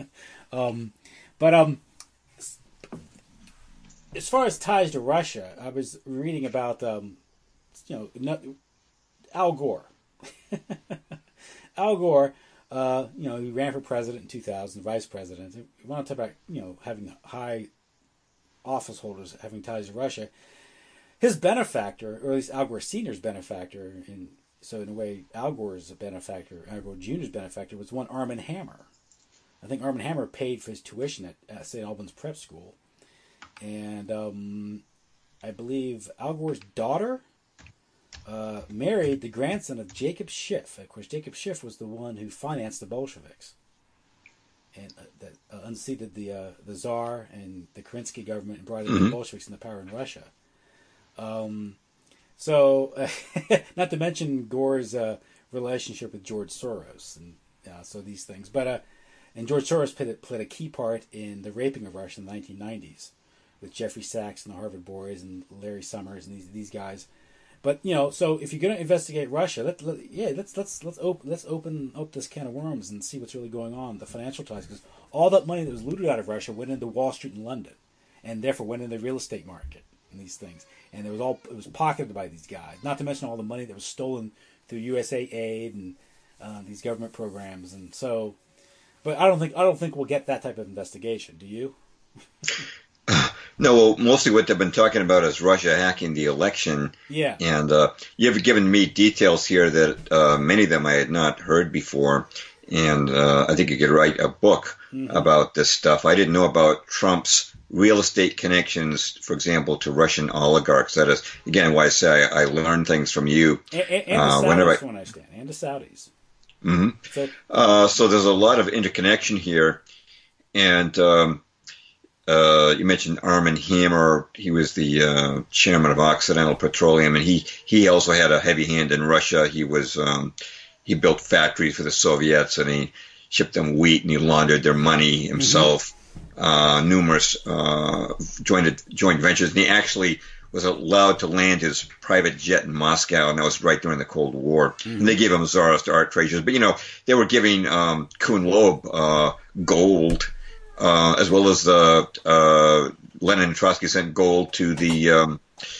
um, but um, as far as ties to Russia, I was reading about um, you know Al Gore. Al Gore, uh, you know, he ran for president in two thousand, vice president. We want to talk about, you know, having high office holders having ties to Russia. His benefactor, or at least Al Gore Senior's benefactor, and so in a way, Al Gore's a benefactor, Al Gore Junior's benefactor, was one Armand Hammer. I think Armand Hammer paid for his tuition at, at Saint Albans Prep School. And um, I believe Al Gore's daughter uh, married the grandson of Jacob Schiff. Of course, Jacob Schiff was the one who financed the Bolsheviks and uh, that uh, unseated the uh, the Tsar and the Kerensky government and brought in mm-hmm. the Bolsheviks into power in Russia. Um, so, uh, not to mention Gore's uh, relationship with George Soros, and uh, so these things. But uh, and George Soros played a, played a key part in the raping of Russia in the nineteen nineties with Jeffrey Sachs and the Harvard Boys and Larry Summers and these these guys. But you know, so if you're going to investigate Russia, let, let yeah, let's let's let's open let's open up this can of worms and see what's really going on, the financial ties, because all that money that was looted out of Russia went into Wall Street in London, and therefore went into the real estate market and these things, and it was all it was pocketed by these guys. Not to mention all the money that was stolen through U S A aid and uh, these government programs, and so. But I don't think I don't think we'll get that type of investigation. Do you? No, well, mostly what they've been talking about is Russia hacking the election. Yeah. And uh, you've given me details here that uh, many of them I had not heard before. And uh, I think you could write a book mm-hmm. about this stuff. I didn't know about Trump's real estate connections, for example, to Russian oligarchs. That is, again, why I say I, I learn things from you. And, and, and uh, the Saudis, from what I understand. And the Saudis. Mm-hmm. So, uh, so there's a lot of interconnection here. And... Um, Uh, you mentioned Armand Hammer. He was the uh, chairman of Occidental Petroleum, and he, he also had a heavy hand in Russia. He was um, he built factories for the Soviets, and he shipped them wheat, and he laundered their money himself. Mm-hmm. Uh, numerous uh, joint joint ventures, and he actually was allowed to land his private jet in Moscow, and that was right during the Cold War. Mm-hmm. And they gave him Tsarist art treasures, but you know they were giving um, Kuhn Loeb uh, gold. Uh, as well as the uh, Lenin and Trotsky sent gold to the um,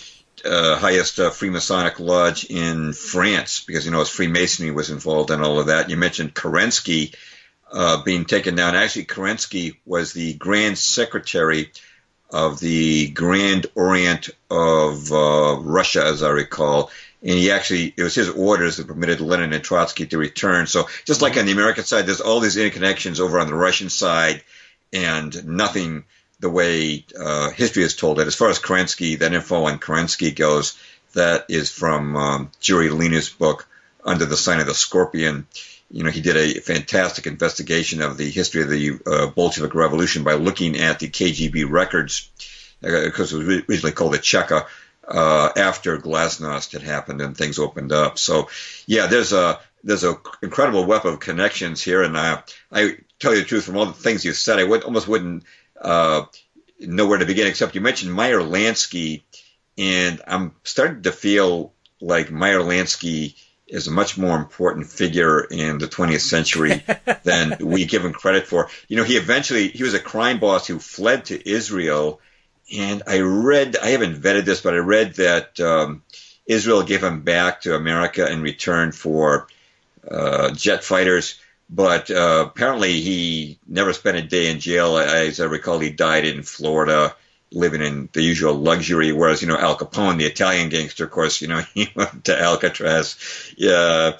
uh, highest uh, Freemasonic lodge in France because, you know, as Freemasonry was involved in all of that. You mentioned Kerensky uh, being taken down. Actually, Kerensky was the Grand Secretary of the Grand Orient of uh, Russia, as I recall. And he actually, it was his orders that permitted Lenin and Trotsky to return. So just like on the American side, there's all these interconnections over on the Russian side. And nothing the way uh, history has told it. As far as Kerensky, that info on Kerensky goes, that is from um, Jerry Lena's book, Under the Sign of the Scorpion. You know, he did a fantastic investigation of the history of the uh, Bolshevik Revolution by looking at the K G B records, because uh, it was originally called the Cheka, uh, after Glasnost had happened and things opened up. So, yeah, there's a there's an incredible web of connections here, and uh, I. Tell you the truth, from all the things you said, I would, almost wouldn't uh, know where to begin, except you mentioned Meyer Lansky, and I'm starting to feel like Meyer Lansky is a much more important figure in the twentieth century than we give him credit for. You know, he eventually, he was a crime boss who fled to Israel, and I read, I haven't vetted this, but I read that um, Israel gave him back to America in return for uh, jet fighters. But uh, apparently he never spent a day in jail. As I recall, he died in Florida, living in the usual luxury. Whereas, you know, Al Capone, the Italian gangster, of course, you know, he went to Alcatraz. Yeah.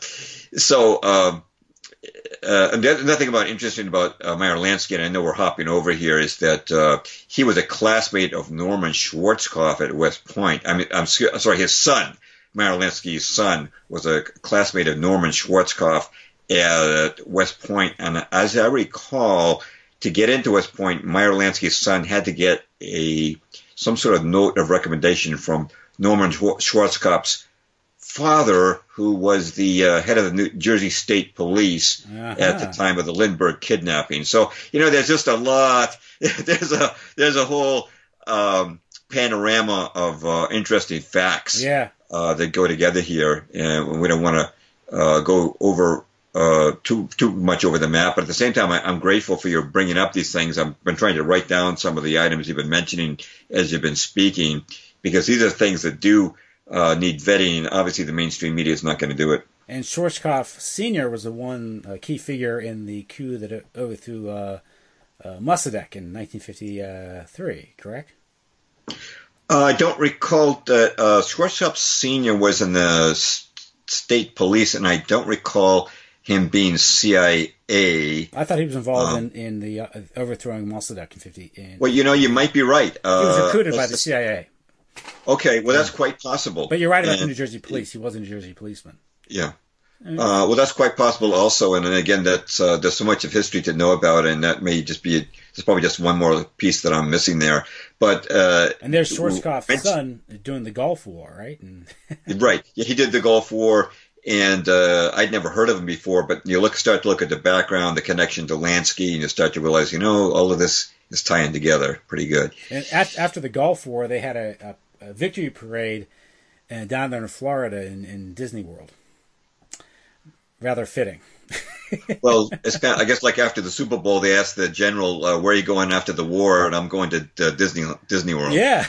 So uh, uh, another thing about interesting about uh, Meyer Lansky, and I know we're hopping over here, is that uh, he was a classmate of Norman Schwarzkopf at West Point. I mean, I'm sorry, his son, Meyer Lansky's son, was a classmate of Norman Schwarzkopf at West Point, and as I recall, to get into West Point, Meyer Lansky's son had to get a some sort of note of recommendation from Norman Schwarzkopf's father, who was the uh, head of the New Jersey State Police uh-huh. at the time of the Lindbergh kidnapping. So, you know, there's just a lot. There's a there's a whole um, panorama of uh, interesting facts yeah. uh, that go together here, and we don't want to uh, go over. Uh, too too much over the map, but at the same time, I, I'm grateful for your bringing up these things. I've been trying to write down some of the items you've been mentioning as you've been speaking, because these are things that do uh, need vetting. Obviously, the mainstream media is not going to do it. And Schwarzkopf Senior was the one uh, key figure in the coup that overthrew uh, uh, Mossadegh in nineteen fifty-three, correct? Uh, I don't recall that uh, Schwarzkopf Senior was in the s- state police, and I don't recall him being C I A. I thought he was involved um, in, in the uh, overthrowing Mossadegh in fifty. In, well, you know, you might be right. Uh, he was recruited by the C I A. Okay, well, that's quite possible. But you're right about and, the New Jersey police. He was a New Jersey policeman. Yeah. Uh, well, that's quite possible also. And, and again, that's, uh, there's so much of history to know about, and that may just be, there's probably just one more piece that I'm missing there. But uh, And there's Schwarzkopf's son doing the Gulf War, right? And right. Yeah, he did the Gulf War. And uh, I'd never heard of him before, but you look, start to look at the background, the connection to Lansky, and you start to realize, you know, all of this is tying together pretty good. And after the Gulf War, they had a, a, a victory parade and down there in Florida in, in Disney World. Rather fitting. Well, it's kind of, I guess like after the Super Bowl, they asked the general, uh, "Where are you going after the war?" And I'm going to uh, Disney Disney World. Yeah.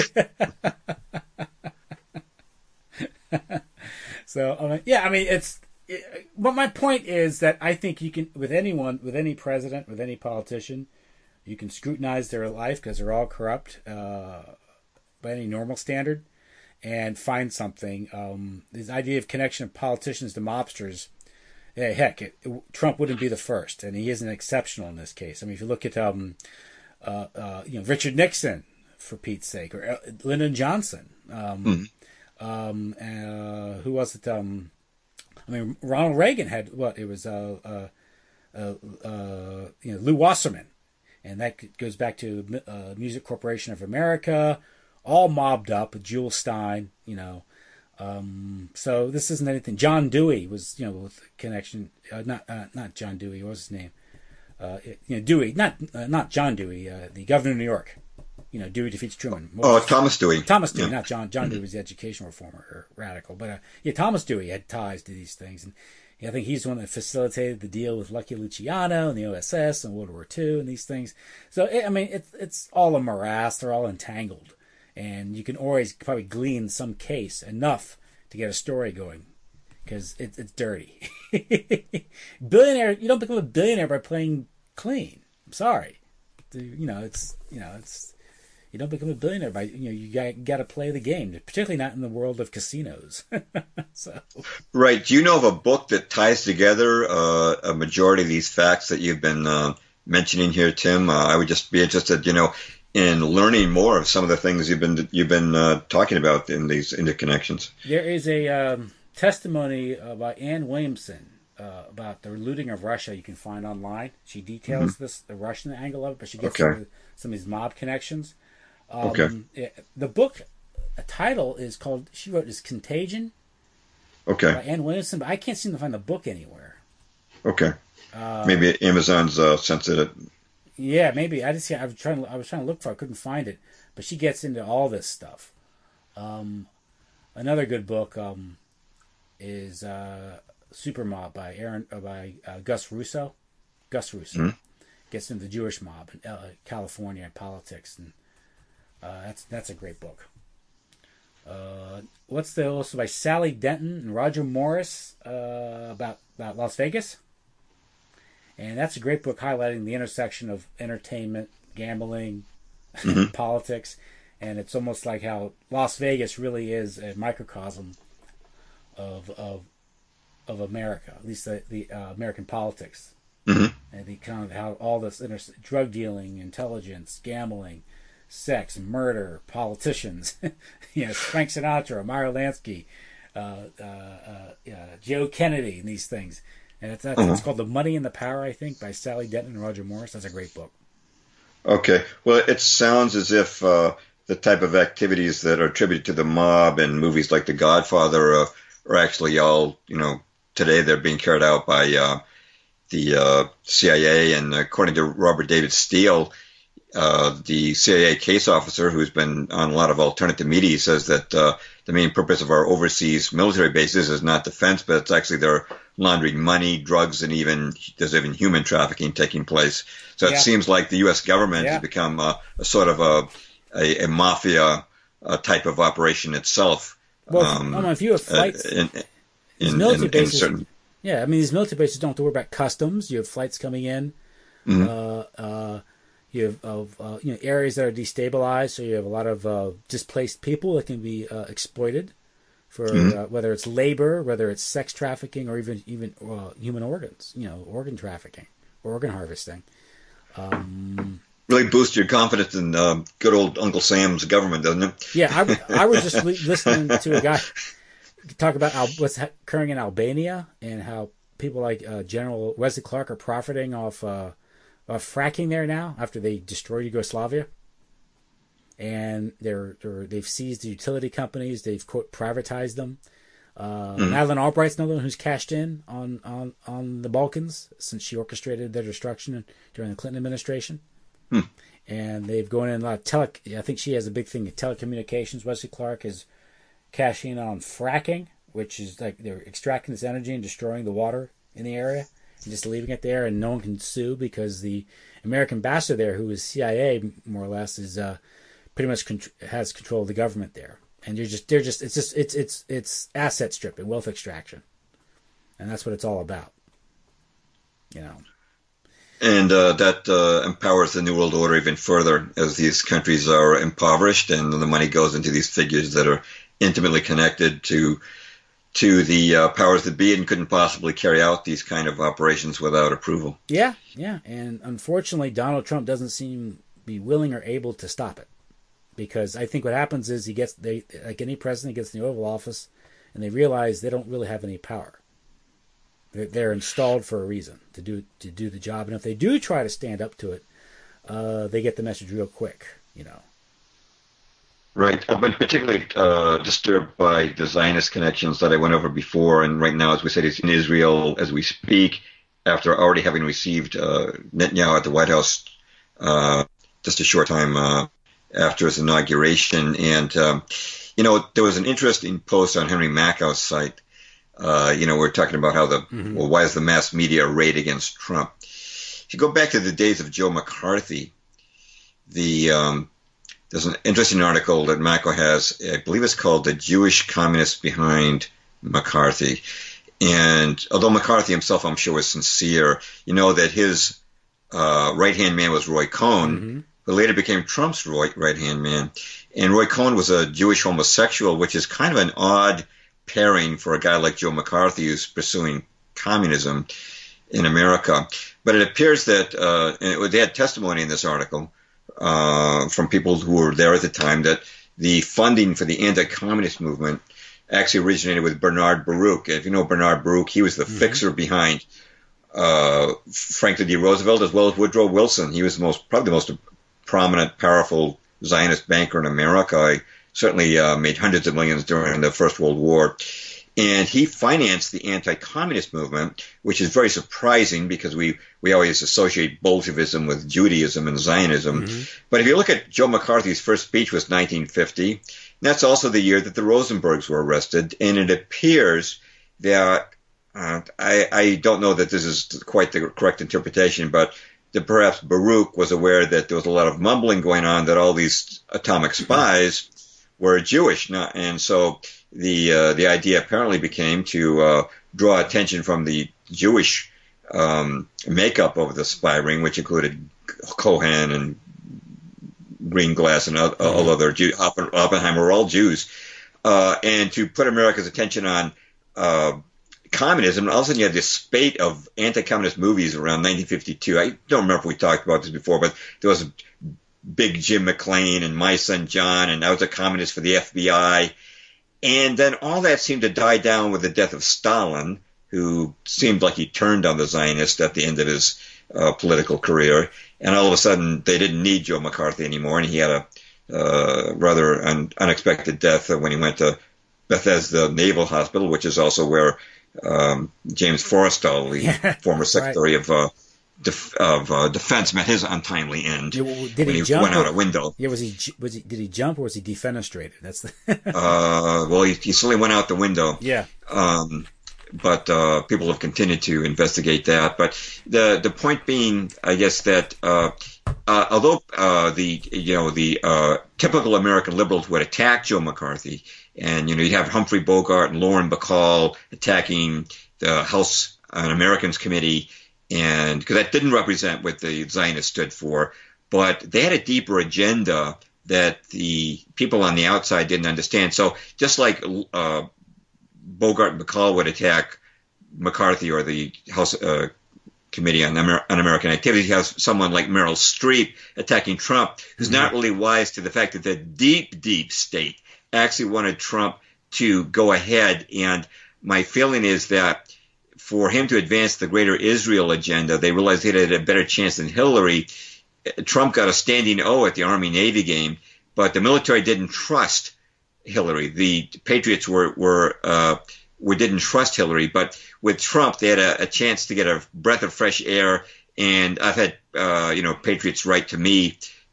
So I mean, yeah, I mean it's. It, but my point is that I think you can, with anyone, with any president, with any politician, you can scrutinize their life because they're all corrupt uh, by any normal standard, and find something. Um, this idea of connection of politicians to mobsters. Yeah, heck, it, it, Trump wouldn't be the first, and he isn't exceptional in this case. I mean, if you look at um, uh, uh, you know, Richard Nixon, for Pete's sake, or uh, Lyndon Johnson, um, mm-hmm. um, uh, who was it? Um, I mean, Ronald Reagan had what? It was uh, uh, uh, uh, you know, Lew Wasserman, and that goes back to uh, Music Corporation of America, all mobbed up with Jewel Stein, you know. Um, so this isn't anything. John Dewey was, you know, with connection. Uh, not uh, not John Dewey. What was his name? Uh, you know, Dewey. Not uh, not John Dewey. Uh, the governor of New York. You know, Dewey defeats Truman. Oh, Thomas Dewey. Thomas Dewey, yeah. not John. John mm-hmm. Dewey was the education reformer or radical, but uh, yeah, Thomas Dewey had ties to these things, and yeah, I think he's the one that facilitated the deal with Lucky Luciano and the O S S and World War Two and these things. So I mean, it's it's all a morass. They're all entangled. And you can always probably glean some case enough to get a story going, because it, it's dirty. Billionaire, you don't become a billionaire by playing clean. I'm sorry, you know it's you know it's you don't become a billionaire by you know you got got to play the game, particularly not in the world of casinos. So right, do you know of a book that ties together uh, a majority of these facts that you've been uh, mentioning here, Tim? Uh, I would just be interested, you know. in learning more of some of the things you've been you've been uh, talking about in these interconnections. There is a um, testimony uh, by Ann Williamson uh, about the looting of Russia. You can find online. She details mm-hmm. this the Russian angle of it, but she gets okay. some, of, some of these mob connections. Um, okay. It, the book a title is called. She wrote is Contagion. Okay. By Ann Williamson, but I can't seem to find the book anywhere. Okay. Uh, Maybe Amazon's uh, censored it. Yeah, maybe. I just I was trying to I was trying to look for it, I couldn't find it. But she gets into all this stuff. Um, another good book um, is uh, Super Mob by Aaron uh, by uh, Gus Russo. Gus Russo mm-hmm. gets into the Jewish mob in uh, California and politics, and uh, that's that's a great book. Uh, what's the also by Sally Denton and Roger Morris uh, about about Las Vegas? And that's a great book highlighting the intersection of entertainment, gambling, mm-hmm. politics. And it's almost like how Las Vegas really is a microcosm of of of America, at least the, the uh, American politics. Mm-hmm. And the kind of how all this inter- drug dealing, intelligence, gambling, sex, murder, politicians, you know, Frank Sinatra, Meyer Lansky, uh, uh, uh, uh, Joe Kennedy, and these things. And it's, uh-huh. it's called The Money and the Power, I think, by Sally Denton and Roger Morris. That's a great book. Okay. Well, it sounds as if uh, the type of activities that are attributed to the mob in movies like The Godfather uh, are actually all, you know, today they're being carried out by uh, the uh, C I A. And according to Robert David Steele, uh, the C I A case officer who's been on a lot of alternative media, says that uh, the main purpose of our overseas military bases is not defense, but it's actually they're laundering money, drugs, and even there's even human trafficking taking place. So yeah. It seems like the U S government yeah. has become a, a sort of a, a, a mafia uh, type of operation itself. Well, um, I don't know if you have flights. Uh, in, these in, military in, bases, in certain... yeah, I mean these military bases don't have to worry about customs. You have flights coming in. Mm-hmm. Uh, uh, you have of uh, you know areas that are destabilized, so you have a lot of uh, displaced people that can be uh, exploited for mm-hmm. uh, whether it's labor, whether it's sex trafficking, or even even uh, human organs. You know, organ trafficking, organ harvesting. Um, really boosts your confidence in uh, good old Uncle Sam's government, doesn't it? Yeah, I, I was just listening to a guy talk about Al- what's occurring in Albania and how people like uh, General Wesley Clark are profiting off uh, off fracking there now after they destroyed Yugoslavia. And they're, they're they've seized the utility companies. They've quote privatized them. Uh, mm-hmm. Madeleine Albright's another one who's cashed in on, on, on the Balkans since she orchestrated their destruction during the Clinton administration. Hmm. And they've gone in a lot of tele. I think she has a big thing in telecommunications. Wesley Clark has cashing in on fracking, which is like they're extracting this energy and destroying the water in the area and just leaving it there, and no one can sue because the American ambassador there, who is C I A more or less, is uh, pretty much con- has control of the government there. And you're just they're just it's just it's it's it's asset stripping, wealth extraction, and that's what it's all about. You know. And uh, that uh, empowers the New World Order even further as these countries are impoverished, and the money goes into these figures that are intimately connected to to the uh, powers that be and couldn't possibly carry out these kind of operations without approval. Yeah, yeah. And unfortunately, Donald Trump doesn't seem to be willing or able to stop it. Because I think what happens is he gets, they like any president gets in the Oval Office, and they realize they don't really have any power. They're, they're installed for a reason, to do to do the job. And if they do try to stand up to it, uh, they get the message real quick, you know. Right. I've been particularly uh, disturbed by the Zionist connections that I went over before. And right now, as we said, he's in Israel as we speak, after already having received uh, Netanyahu at the White House uh, just a short time uh, after his inauguration. And, um, you know, there was an interesting post on Henry Mackow's site. Uh, you know, we're talking about how the, mm-hmm. well, why is the mass media arrayed against Trump? If you go back to the days of Joe McCarthy, the, um, there's an interesting article that Macko has, I believe it's called The Jewish Communists Behind McCarthy. And although McCarthy himself, I'm sure, was sincere, you know that his uh, right-hand man was Roy Cohn, mm-hmm. who later became Trump's right-hand man. And Roy Cohn was a Jewish homosexual, which is kind of an odd pairing for a guy like Joe McCarthy who's pursuing communism in America. But it appears that uh, and they had testimony in this article uh, from people who were there at the time that the funding for the anti-communist movement actually originated with Bernard Baruch. If you know Bernard Baruch, he was the mm-hmm. fixer behind uh, Franklin D. Roosevelt as well as Woodrow Wilson. He was the most, probably the most prominent, powerful Zionist banker in America. He certainly uh, made hundreds of millions during the First World War. And he financed the anti-communist movement, which is very surprising because we, we always associate Bolshevism with Judaism and Zionism. Mm-hmm. But if you look at Joe McCarthy's first speech was nineteen fifty, and that's also the year that the Rosenbergs were arrested. And it appears that, uh, I, I don't know that this is quite the correct interpretation, but that perhaps Baruch was aware that there was a lot of mumbling going on that all these atomic spies were Jewish. Now, and so the uh, the idea apparently became to uh, draw attention from the Jewish um, makeup of the spy ring, which included Cohen and Greenglass and all, all other Jews. Oppenheimer were all Jews, uh, and to put America's attention on uh, communism. And all of a sudden, you had this spate of anti-communist movies around nineteen fifty-two. I don't remember if we talked about this before, but there was a Big Jim McLean and My Son John, and I was a communist for the F B I. And then all that seemed to die down with the death of Stalin, who seemed like he turned on the Zionists at the end of his uh, political career. And all of a sudden, they didn't need Joe McCarthy anymore, and he had a uh, rather un- unexpected death when he went to Bethesda Naval Hospital, which is also where um, James Forrestal, the yeah, former Secretary right. of uh, Def- of uh, Defense, met his untimely end yeah, well, did when he, he jump went or, out a window. Yeah, was he? Was he? Did he jump or was he defenestrated? That's the. uh, well, he, he certainly went out the window. Yeah. Um, but uh, people have continued to investigate that. But the the point being, I guess that uh, uh, although uh, the you know the uh, typical American liberals would attack Joe McCarthy, and you know you'd have Humphrey Bogart and Lauren Bacall attacking the House Un-Americans Committee. And because that didn't represent what the Zionists stood for, but they had a deeper agenda that the people on the outside didn't understand. So just like uh, Bogart and Bacall would attack McCarthy or the House uh, Committee on Amer- Un-American Activity, you have someone like Meryl Streep attacking Trump, who's mm-hmm. not really wise to the fact that the deep, deep state actually wanted Trump to go ahead. And my feeling is that for him to advance the greater Israel agenda, they realized they had a better chance than Hillary. Trump got a standing O at the Army-Navy game, but the military didn't trust Hillary. The Patriots were were, uh, were didn't trust Hillary, but with Trump, they had a, a chance to get a breath of fresh air. And I've had uh, you know Patriots write to me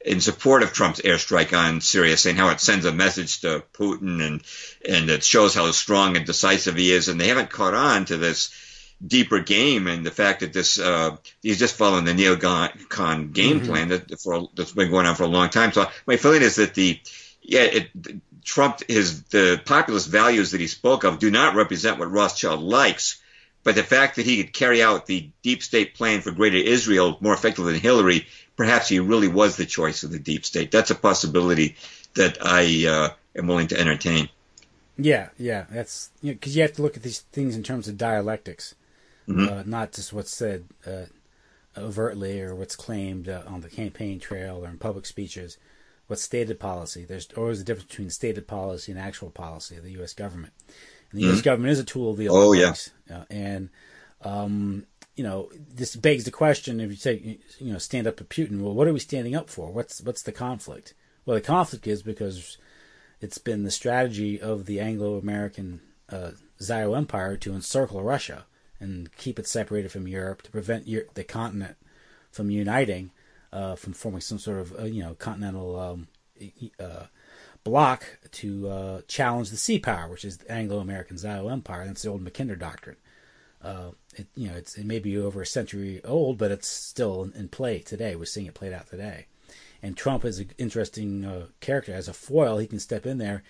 in support of Trump's airstrike on Syria, saying how it sends a message to Putin and and it shows how strong and decisive he is. And they haven't caught on to this deeper game and the fact that this uh, he's just following the neocon game mm-hmm. plan that for that's been going on for a long time. So my feeling is that the yeah it, Trump his the populist values that he spoke of do not represent what Rothschild likes, but the fact that he could carry out the deep state plan for Greater Israel more effectively than Hillary, perhaps he really was the choice of the deep state. That's a possibility that I uh, am willing to entertain. Yeah, yeah, that's because you know, you have to look at these things in terms of dialectics. Mm-hmm. Uh, not just what's said uh, overtly or what's claimed uh, on the campaign trail or in public speeches. What's stated policy? There's always a difference between stated policy and actual policy of the U S government. And the mm-hmm. U S government is a tool of the Olympics. Oh, yeah. Uh, and, um, you know, this begs the question, if you say, you know, stand up to Putin, well, what are we standing up for? What's what's the conflict? Well, the conflict is because it's been the strategy of the Anglo-American uh, Zio Empire to encircle Russia and keep it separated from Europe to prevent Europe, the continent from uniting, uh, from forming some sort of, uh, you know, continental um, uh, bloc to uh, challenge the sea power, which is the Anglo-American Zio Empire. That's the old Mackinder Doctrine. Uh, it, you know, it's, it may be over a century old, but it's still in, in play today. We're seeing it played out today. And Trump is an interesting uh, character. As a foil, he can step in there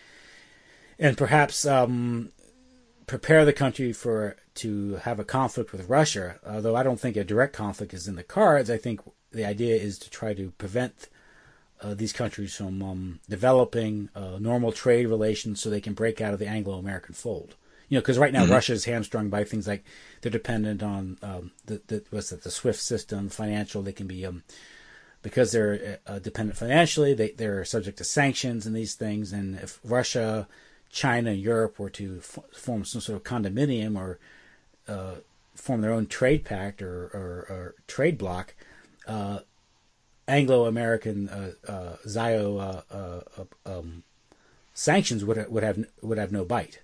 and perhaps um, prepare the country for to have a conflict with Russia, although I don't think a direct conflict is in the cards. I think the idea is to try to prevent uh, these countries from um, developing uh, normal trade relations so they can break out of the Anglo-American fold. You know, because right now mm-hmm. Russia is hamstrung by things like they're dependent on um, the, the what's it, the SWIFT system, financial. They can be um, because they're uh, dependent financially. They they're subject to sanctions and these things. And if Russia, China, and Europe were to f- form some sort of condominium or uh, form their own trade pact or, or, or trade bloc, uh, Anglo-American uh, uh, Zio uh, uh, um, sanctions would would have would have no bite.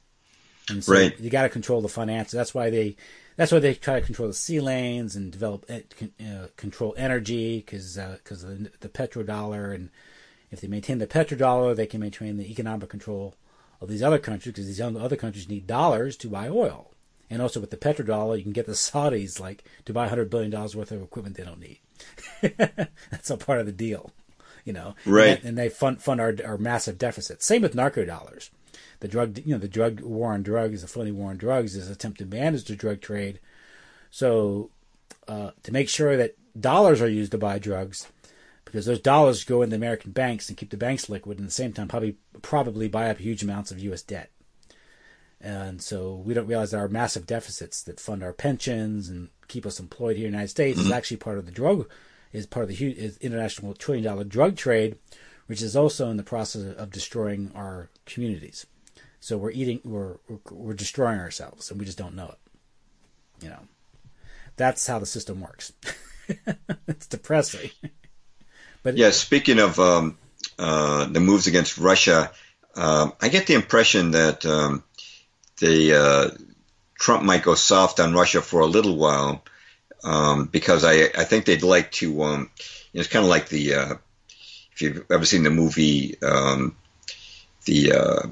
And so right. you got to control the finances. That's why they, that's why they try to control the sea lanes and develop, uh, control energy, because because uh, the, the petrodollar, and if they maintain the petrodollar, they can maintain the economic control of these other countries, because these other countries need dollars to buy oil, and also with the petrodollar, you can get the Saudis like to buy one hundred billion dollars worth of equipment they don't need. That's a part of the deal, you know. Right. And, and they fund fund our our massive deficit. Same with narco dollars. The drug, you know, the drug war on drugs, the phony war on drugs, is an attempt to manage the drug trade. So, uh, to make sure that dollars are used to buy drugs, because those dollars go in the American banks and keep the banks liquid, and at the same time probably probably buy up huge amounts of U S debt. And so we don't realize that our massive deficits that fund our pensions and keep us employed here in the United States mm-hmm. is actually part of the drug, is part of the huge is international trillion dollar drug trade, which is also in the process of destroying our communities. So we're eating, we're, we're we're destroying ourselves, and we just don't know it. You know, that's how the system works. It's depressing. But yeah, speaking of um, uh, the moves against Russia, um, I get the impression that um, the uh, Trump might go soft on Russia for a little while, um, because I I think they'd like to. Um, it's kind of like the uh, if you've ever seen the movie um, the. Uh,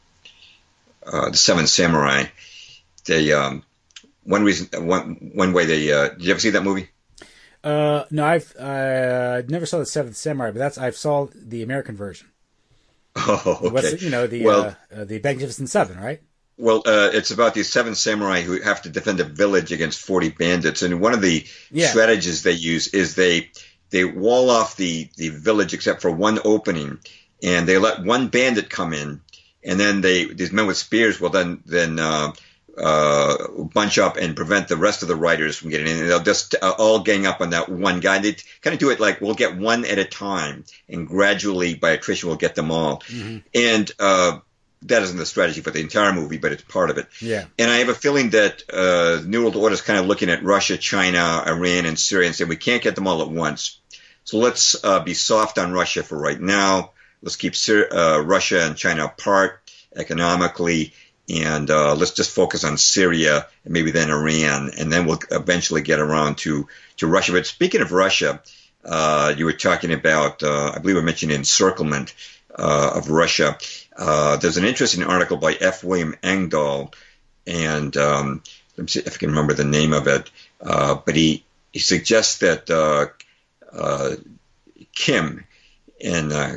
Uh, the Seven Samurai. They um, one reason, one one way they. Uh, did you ever see that movie? Uh, no, I've uh, never saw the Seventh Samurai, but that's I've saw the American version. Oh, okay. What's the, you know the well, uh, uh, the Magnificent Seven, right? Well, uh, it's about these seven samurai who have to defend a village against forty bandits, and one of the yeah. strategies they use is they they wall off the the village except for one opening, and they let one bandit come in. And then they, these men with spears will then, then, uh, uh, bunch up and prevent the rest of the riders from getting in. And they'll just uh, all gang up on that one guy. They kind of do it like we'll get one at a time, and gradually by attrition we'll get them all. Mm-hmm. And, uh, that isn't the strategy for the entire movie, but it's part of it. Yeah. And I have a feeling that, uh, New World Order is kind of looking at Russia, China, Iran, and Syria and saying we can't get them all at once. So let's, uh, be soft on Russia for right now. Let's keep uh, Russia and China apart economically, and uh, let's just focus on Syria and maybe then Iran, and then we'll eventually get around to, to Russia. But speaking of Russia, uh, you were talking about, uh, I believe I mentioned encirclement uh, of Russia. Uh, there's an interesting article by F. William Engdahl, and um, let me see if I can remember the name of it. Uh, but he, he suggests that uh, uh, Kim in uh,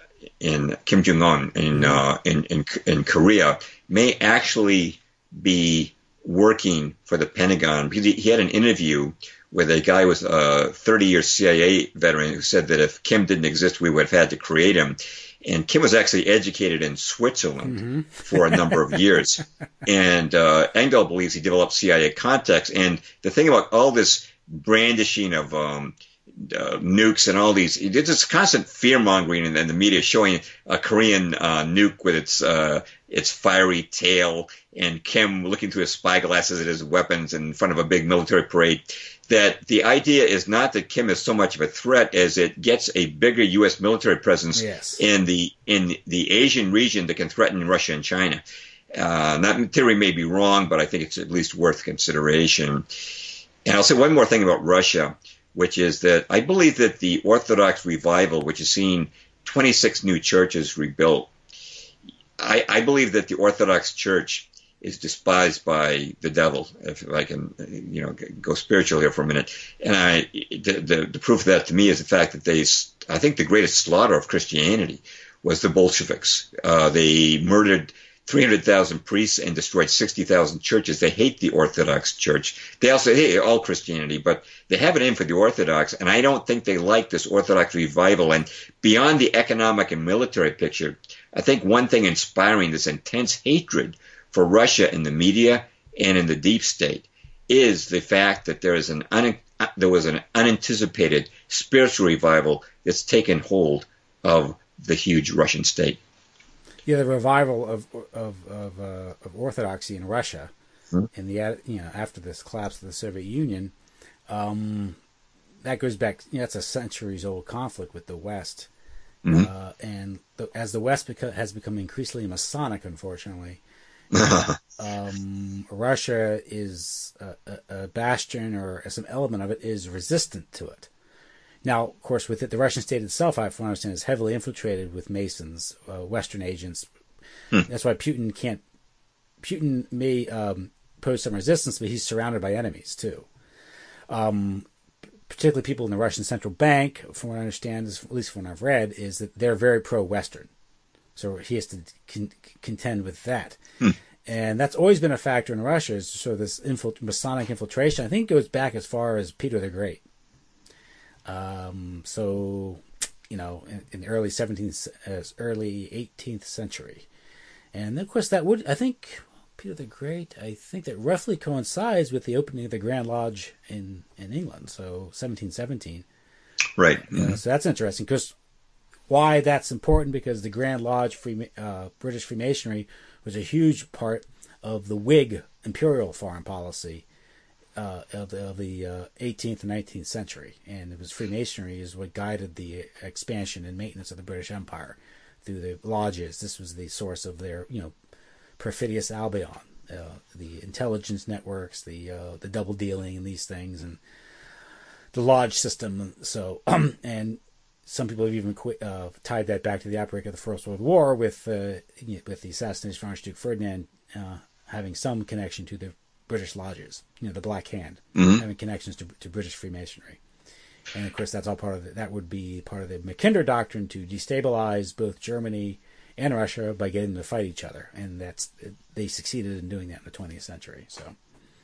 in Kim Jong Un in, uh, in in in Korea may actually be working for the Pentagon, because he, he had an interview with a guy who was a thirty-year C I A veteran who said that if Kim didn't exist, we would have had to create him. And Kim was actually educated in Switzerland mm-hmm. for a number of years. And uh, Engdahl believes he developed C I A contacts. And the thing about all this brandishing of um, uh, nukes and all these, there's this constant fear-mongering in, in the media showing a Korean uh, nuke with its uh, its fiery tail and Kim looking through his spy glasses at his weapons in front of a big military parade. That the idea is not that Kim is so much of a threat as it gets a bigger U S military presence yes. in the in the Asian region that can threaten Russia and China. Uh, that theory may be wrong, but I think it's at least worth consideration. And I'll say one more thing about Russia, which is that I believe that the Orthodox revival, which has seen twenty-six new churches rebuilt, I, I believe that the Orthodox Church is despised by the devil, if I can, you know, go spiritual here for a minute. And I, the, the, the proof of that to me is the fact that they, I think the greatest slaughter of Christianity was the Bolsheviks. Uh, they murdered three hundred thousand priests and destroyed sixty thousand churches. They hate the Orthodox Church. They also hate all Christianity, but they have it in for the Orthodox, and I don't think they like this Orthodox revival. And beyond the economic and military picture, I think one thing inspiring this intense hatred for Russia in the media and in the deep state is the fact that there is an un, there was an unanticipated spiritual revival that's taken hold of the huge Russian state. Yeah, the revival of of of, uh, of orthodoxy in Russia, hmm. in the you know after this collapse of the Soviet Union, um, that goes back. You know, that's a centuries old conflict with the West, mm-hmm. uh, and the, as the West beca- has become increasingly Masonic, unfortunately. um, Russia is a, a, a bastion, or some element of it is resistant to it. Now, of course, with it, the Russian state itself, I understand, is heavily infiltrated with Masons, uh, Western agents. Hmm. That's why Putin can't. Putin may um, pose some resistance, but he's surrounded by enemies too. Um, particularly people in the Russian central bank, from what I understand, at least from what I've read, is that they're very pro-Western. So he has to con- contend with that. Hmm. And that's always been a factor in Russia, is sort of this infil- Masonic infiltration. I think it goes back as far as Peter the Great. Um, so, you know, in, in the early seventeenth, uh, early eighteenth century. And of course that would, I think, Peter the Great, I think that roughly coincides with the opening of the Grand Lodge in, in England. So seventeen seventeen. Right. Mm-hmm. Uh, so that's interesting, because why that's important, because the Grand Lodge, Free, uh, British Freemasonry, was a huge part of the Whig imperial foreign policy uh, of the, of the uh, eighteenth and nineteenth century. And it was Freemasonry is what guided the expansion and maintenance of the British Empire through the lodges. This was the source of their, you know, perfidious Albion, uh, the intelligence networks, the uh, the double dealing and these things, and the lodge system. So, and some people have even uh, tied that back to the outbreak of the First World War with uh, with the assassination of Archduke Ferdinand uh, having some connection to the British lodges, you know, the Black Hand, mm-hmm. having connections to, to British Freemasonry. And of course, that's all part of the, that would be part of the Mackinder Doctrine to destabilize both Germany and Russia by getting them to fight each other. And that's they succeeded in doing that in the twentieth century. So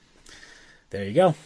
there you go.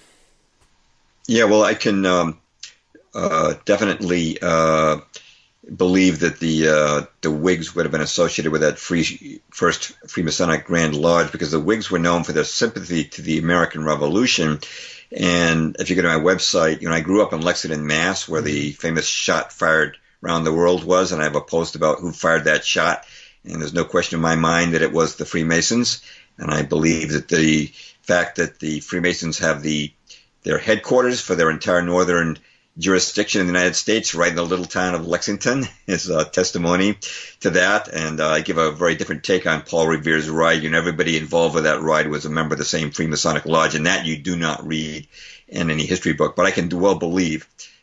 Yeah, well, I can um, uh, definitely uh, believe that the uh, the Whigs would have been associated with that free, first Freemasonic Grand Lodge, because the Whigs were known for their sympathy to the American Revolution. And if you go to my website, you know, I grew up in Lexington, Mass, where the famous shot fired around the world was, and I have a post about who fired that shot. And there's no question in my mind that it was the Freemasons. And I believe that the fact that the Freemasons have the their headquarters for their entire northern jurisdiction in the United States right in the little town of Lexington is a testimony to that. And uh, I give a very different take on Paul Revere's ride. You know, everybody involved with that ride was a member of the same Freemasonic Lodge, and that you do not read in any history book. But I can well believe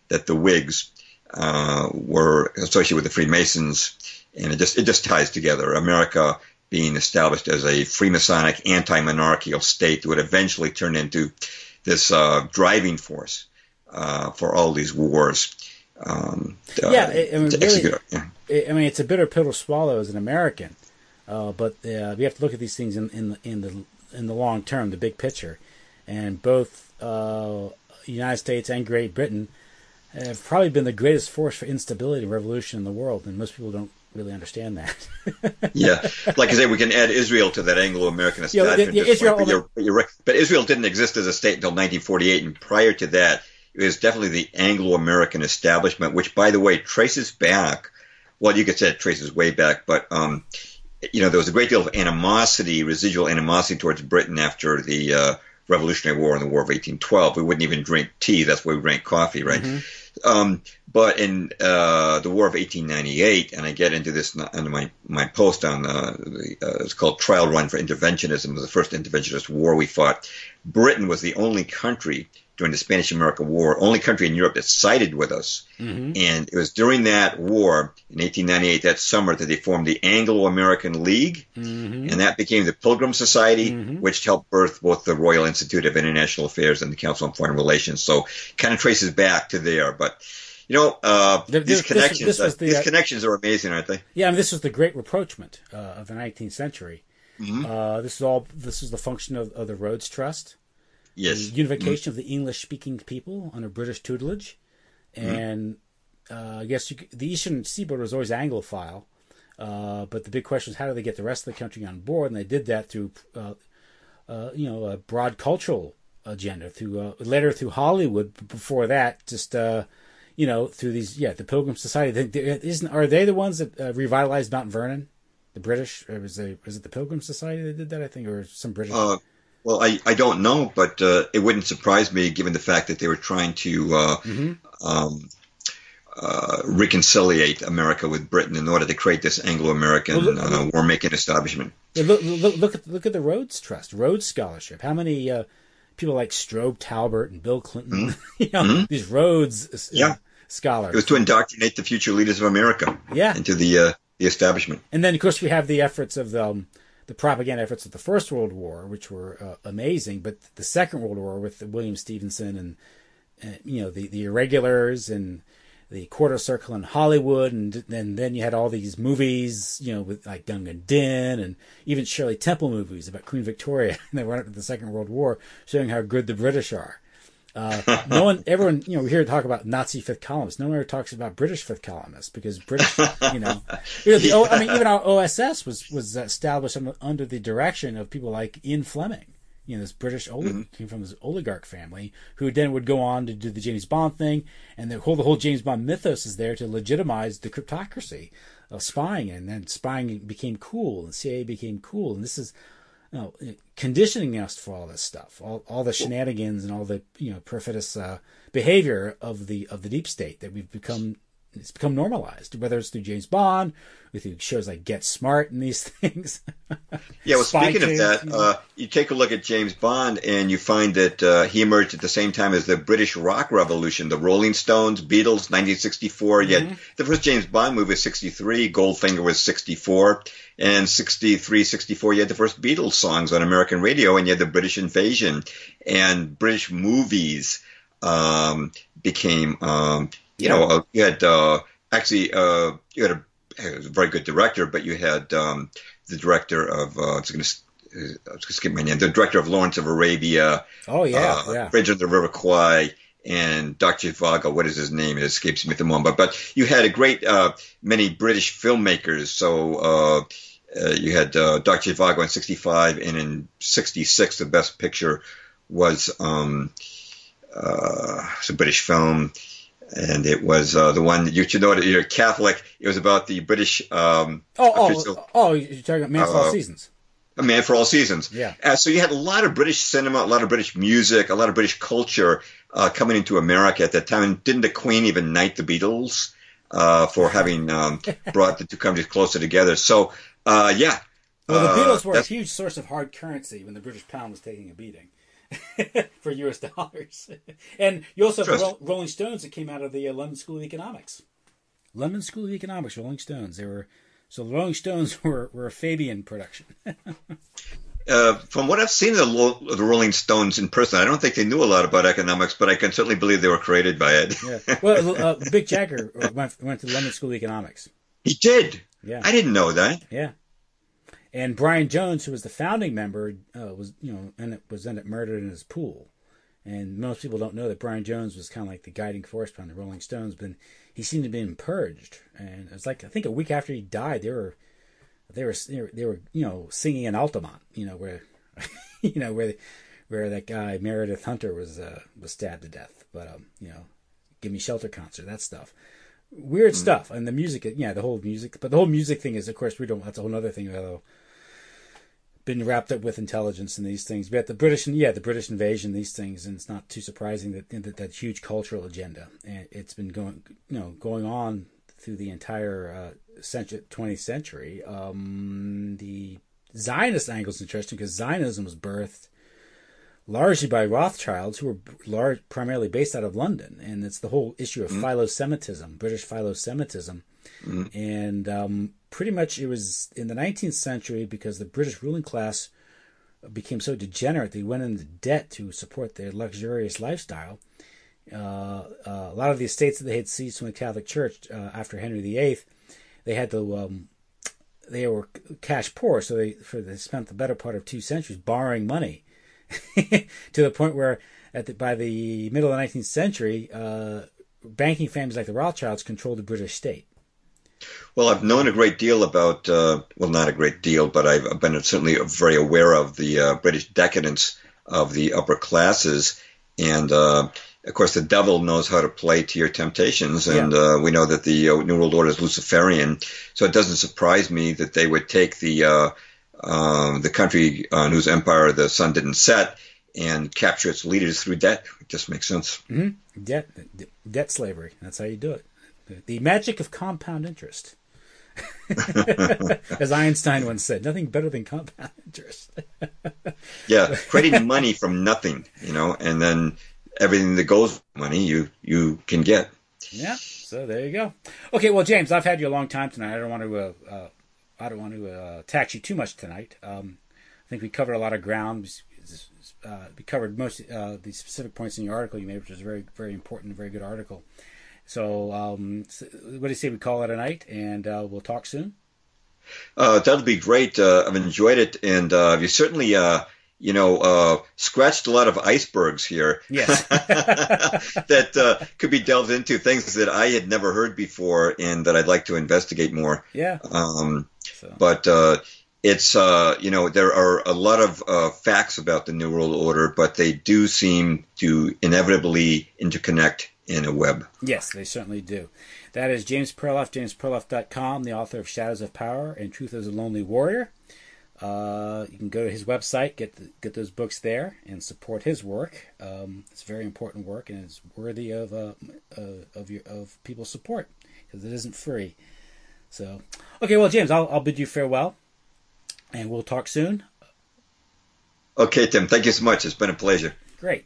that the Whigs uh, were associated with the Freemasons, and it just it just ties together. America being established as a Freemasonic, anti-monarchical state that would eventually turn into this uh, driving force uh, for all these wars. Um, yeah, I mean, really, yeah. I mean, it's a bitter pill to swallow as an American, uh, but uh, we have to look at these things in, in the in the in the long term, the big picture, and both uh, United States and Great Britain have probably been the greatest force for instability and revolution in the world, and most people don't really understand that. Yeah, like I say, we can add Israel to that Anglo-American establishment. Yeah, yeah, Israel, but, you're, you're right. But Israel didn't exist as a state until nineteen forty-eight, and prior to that, it was definitely the Anglo-American establishment, which, by the way, traces back. Well, you could say it traces way back, but um, you know, there was a great deal of animosity, residual animosity towards Britain after the uh, Revolutionary War and the War of eighteen twelve. We wouldn't even drink tea; that's why we drank coffee, right? Mm-hmm. Um, but in uh, the War of eighteen ninety-eight, and I get into this in my, my post on uh, the, uh, it's called Trial Run for Interventionism. It was the first interventionist war we fought. Britain was the only country during the Spanish-American War, only country in Europe that sided with us. Mm-hmm. And it was during that war, in eighteen ninety-eight, that summer, that they formed the Anglo-American League, mm-hmm. and that became the Pilgrim Society, mm-hmm. which helped birth both the Royal Institute of International Affairs and the Council on Foreign Relations. So kind of traces back to there. But, you know, uh, the, these this, connections this was uh, the, these uh, connections are amazing, aren't they? Yeah, I mean, this was the great rapprochement uh, of the nineteenth century. Mm-hmm. Uh, this is all. This is the function of, of the Rhodes Trust. Yes. The unification mm-hmm. of the English-speaking people under British tutelage. And mm-hmm. uh, I guess you could, the Eastern Seaboard was always Anglophile. Uh, but the big question is, how do they get the rest of the country on board? And they did that through, uh, uh, you know, a broad cultural agenda. Through uh, later through Hollywood. But before that, just, uh, you know, through these, yeah, the Pilgrim Society. Isn't Are they the ones that uh, revitalized Mount Vernon? The British? Or was, they, was it the Pilgrim Society that did that, I think? Or some British... Uh, Well, I, I don't know, but uh, it wouldn't surprise me given the fact that they were trying to uh, mm-hmm. um, uh, reconciliate America with Britain in order to create this Anglo-American well, look, uh, war-making establishment. Yeah, look, look, look at look at the Rhodes Trust, Rhodes Scholarship. How many uh, people like Strobe Talbot and Bill Clinton, mm-hmm. you know, mm-hmm. these Rhodes uh, yeah. scholars? It was to indoctrinate the future leaders of America yeah. into the uh, the establishment. And then, of course, we have the efforts of the... Um, the propaganda efforts of the First World War, which were uh, amazing, but the Second World War with William Stevenson and, and you know the, the irregulars and the Quarter Circle in Hollywood, and, and then you had all these movies, you know, with like Gunga Din and even Shirley Temple movies about Queen Victoria and they went up to the Second World War, showing how good the British are. Uh, no one, everyone, you know, we hear talk about Nazi fifth columnists. No one ever talks about British fifth columnists because British, you know, you know the, o, I mean, even our O S S was was established under, under the direction of people like Ian Fleming. You know, this British olig- mm-hmm. came from this oligarch family who then would go on to do the James Bond thing, and the whole the whole James Bond mythos is there to legitimize the cryptocracy of spying, and then spying became cool, and C I A became cool, and this is. You know, conditioning us for all this stuff, all all the shenanigans and all the you know perfidious uh, behavior of the of the deep state that we've become. It's become normalized, whether it's through James Bond, or through shows like Get Smart and these things. Yeah, well, Spy speaking Kids, of that, you know. uh, you take a look at James Bond, and you find that uh, he emerged at the same time as the British rock revolution, the Rolling Stones, Beatles, nineteen sixty-four. Mm-hmm. Yet the first James Bond movie was sixty-three, Goldfinger was sixty-four, and sixty-three, sixty-four, you had the first Beatles songs on American radio, and you had the British invasion, and British movies um, became... Um, You know, uh, you had uh, actually uh, you had a, a very good director, but you had um, the director of uh, I was going to I was going to skip my name, the director of Lawrence of Arabia. Oh yeah, uh, yeah. Bridge on the River Kwai, and Doctor Zhivago. What is his name? It escapes me at the moment. But, but you had a great uh, many British filmmakers. So uh, uh, you had uh, Doctor Zhivago in sixty-five, and in sixty-six, the best picture was um, uh, it's a British film. And it was uh, the one that you should know that you're Catholic. It was about the British. Um, oh, official, oh, oh, you're talking about Man for uh, All Seasons. A Man for All Seasons. Yeah. Uh, so you had a lot of British cinema, a lot of British music, a lot of British culture uh, coming into America at that time. And didn't the Queen even knight the Beatles uh, for having um, brought the two countries closer together? So, uh, yeah. Well, the uh, Beatles were a huge source of hard currency when the British pound was taking a beating. for U S dollars. And you also have the Trust. Ro- Rolling Stones that came out of the uh, London School of Economics. London School of Economics, Rolling Stones. They were so the Rolling Stones were, were a Fabian production. Uh, from what I've seen of the, Lo- the Rolling Stones in person, I don't think they knew a lot about economics, but I can certainly believe they were created by it. Yeah. Well, uh, Mick Jagger went, went to London School of Economics. He did. Yeah. I didn't know that. Yeah. And Brian Jones, who was the founding member, uh, was you know and it was ended up murdered in his pool. And most people don't know that Brian Jones was kind of like the guiding force behind the Rolling Stones, but he seemed to have been purged. And it was like I think a week after he died, they were they were they were, they were you know singing in Altamont, you know where you know where where that guy Meredith Hunter was uh, was stabbed to death. But um, you know, Give Me Shelter concert, that stuff. Weird mm-hmm. stuff, and the music, yeah, the whole music, but the whole music thing is, of course, we don't. That's a whole other thing. Although, been wrapped up with intelligence and these things. But the British, yeah, the British invasion, these things, and it's not too surprising that that, that huge cultural agenda, and it's been going, you know, going on through the entire uh, century, twentieth century. Um, the Zionist angle is interesting because Zionism was birthed largely by Rothschilds, who were large, primarily based out of London. And it's the whole issue of mm. philo-Semitism, British philo-Semitism. Mm. And um, pretty much it was in the nineteenth century because the British ruling class became so degenerate, they went into debt to support their luxurious lifestyle. Uh, uh, a lot of the estates that they had seized from the Catholic Church uh, after Henry the Eighth, they had to... Um, they were cash poor, so they, for, they spent the better part of two centuries borrowing money. To the point where, at the, by the middle of the nineteenth century, uh, banking families like the Rothschilds controlled the British state. Well, I've known a great deal about, uh, well, not a great deal, but I've been certainly very aware of the uh, British decadence of the upper classes. And, uh, of course, the devil knows how to play to your temptations. And yeah. uh, we know that the uh, New World Order is Luciferian. So it doesn't surprise me that they would take the... Uh, Um, the country on whose empire the sun didn't set and capture its leaders through debt. It just makes sense. Mm-hmm. Debt, debt slavery. That's how you do it. The magic of compound interest. As Einstein once said, nothing better than compound interest. Yeah, creating money from nothing, you know, and then everything that goes with money you, you can get. Yeah, so there you go. Okay, well, James, I've had you a long time tonight. I don't want to... Uh, uh, I don't want to uh, tax you too much tonight. Um, I think we covered a lot of ground. Uh, we covered most uh, the specific points in your article you made, which was a very, very important, very good article. So, um, so what do you say we call it a night, and uh, we'll talk soon? Uh, that'll be great. Uh, I've enjoyed it, and uh, you certainly, uh, you know, uh, scratched a lot of icebergs here. Yes. That uh, could be delved into, things that I had never heard before, and that I'd like to investigate more. Yeah. Um, So. But uh, it's, uh, you know, there are a lot of uh, facts about the New World Order, but they do seem to inevitably interconnect in a web. Yes, they certainly do. That is James Perloff, james perloff dot com, the author of Shadows of Power and Truth as a Lonely Warrior. Uh, you can go to his website, get the, get those books there, and support his work. Um, it's very important work, and it's worthy of uh, uh, of your of people's support because it isn't free. So, okay, well, James, I'll, I'll bid you farewell, and we'll talk soon. Okay, Tim, thank you so much. It's been a pleasure. Great.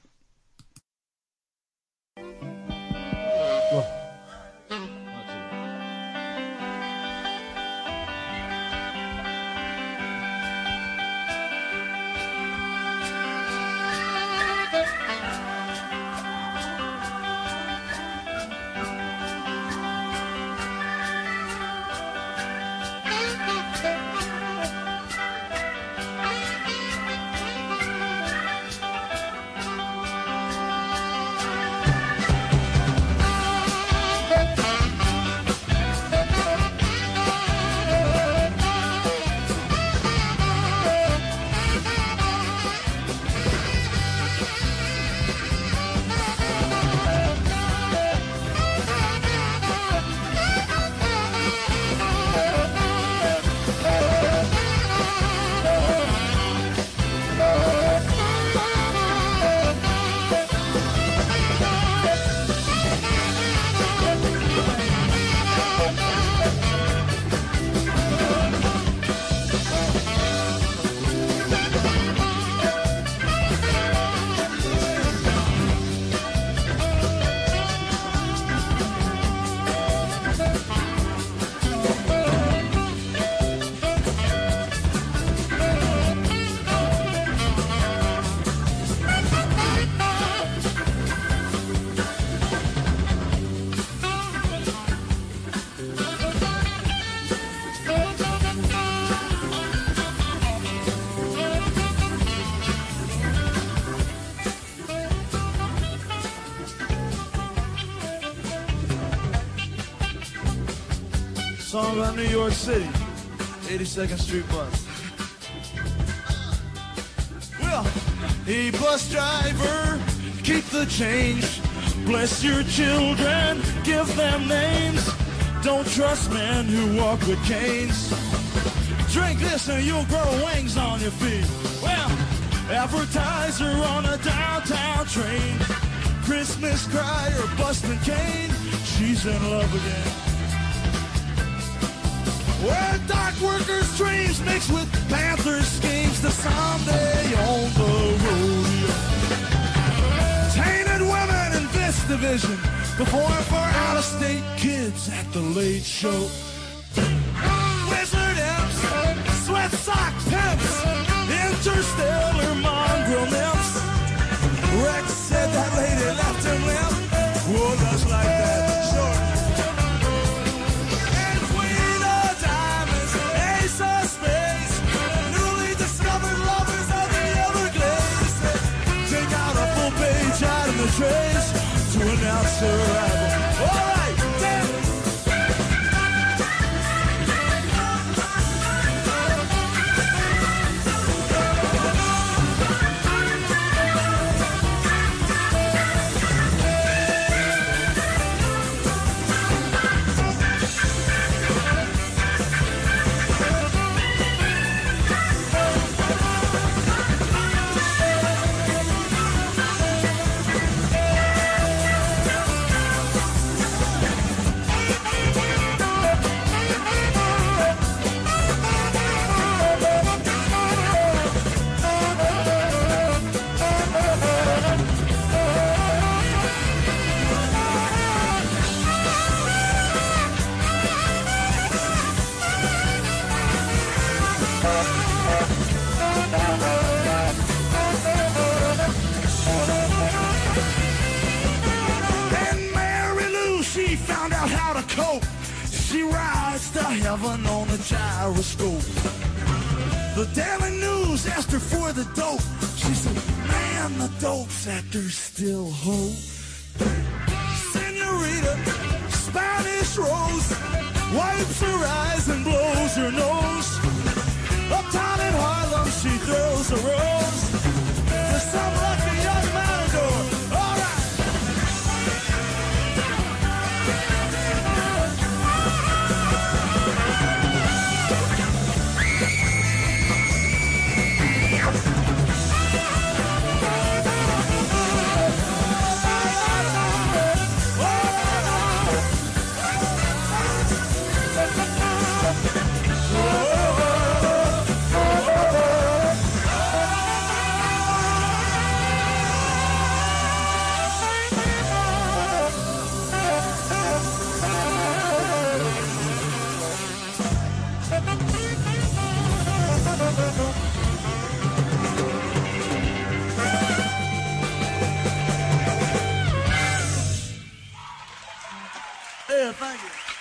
Song about New York City, eighty-second Street bus. Well, hey, bus driver, keep the change. Bless your children, give them names. Don't trust men who walk with canes. Drink this and you'll grow wings on your feet. Well, advertiser on a downtown train. Christmas crier busting cane. She's in love again. Where dock workers' dreams mix with Panthers' schemes to someday on the rodeo. Tainted women in this division perform for out-of-state kids at the late show. Wizard imps, sweat sock pimps, interstellar mongrel nymphs. Rex said that lady left him limp. Well, just like that, sure. And Queen of Diamonds, Ace of Spades, newly discovered lovers of the Everglades. Take out a full page out of the trays to announce their arrival. All right, damn it. Heaven on a gyroscope. The Daily News asked her for the dope. She said, man, the dope's that there's still hope. Senorita, Spanish Rose, wipes her eyes and blows her nose. Uptown in Harlem, she throws a rose for some lucky young matador. All right. Yeah, thank you.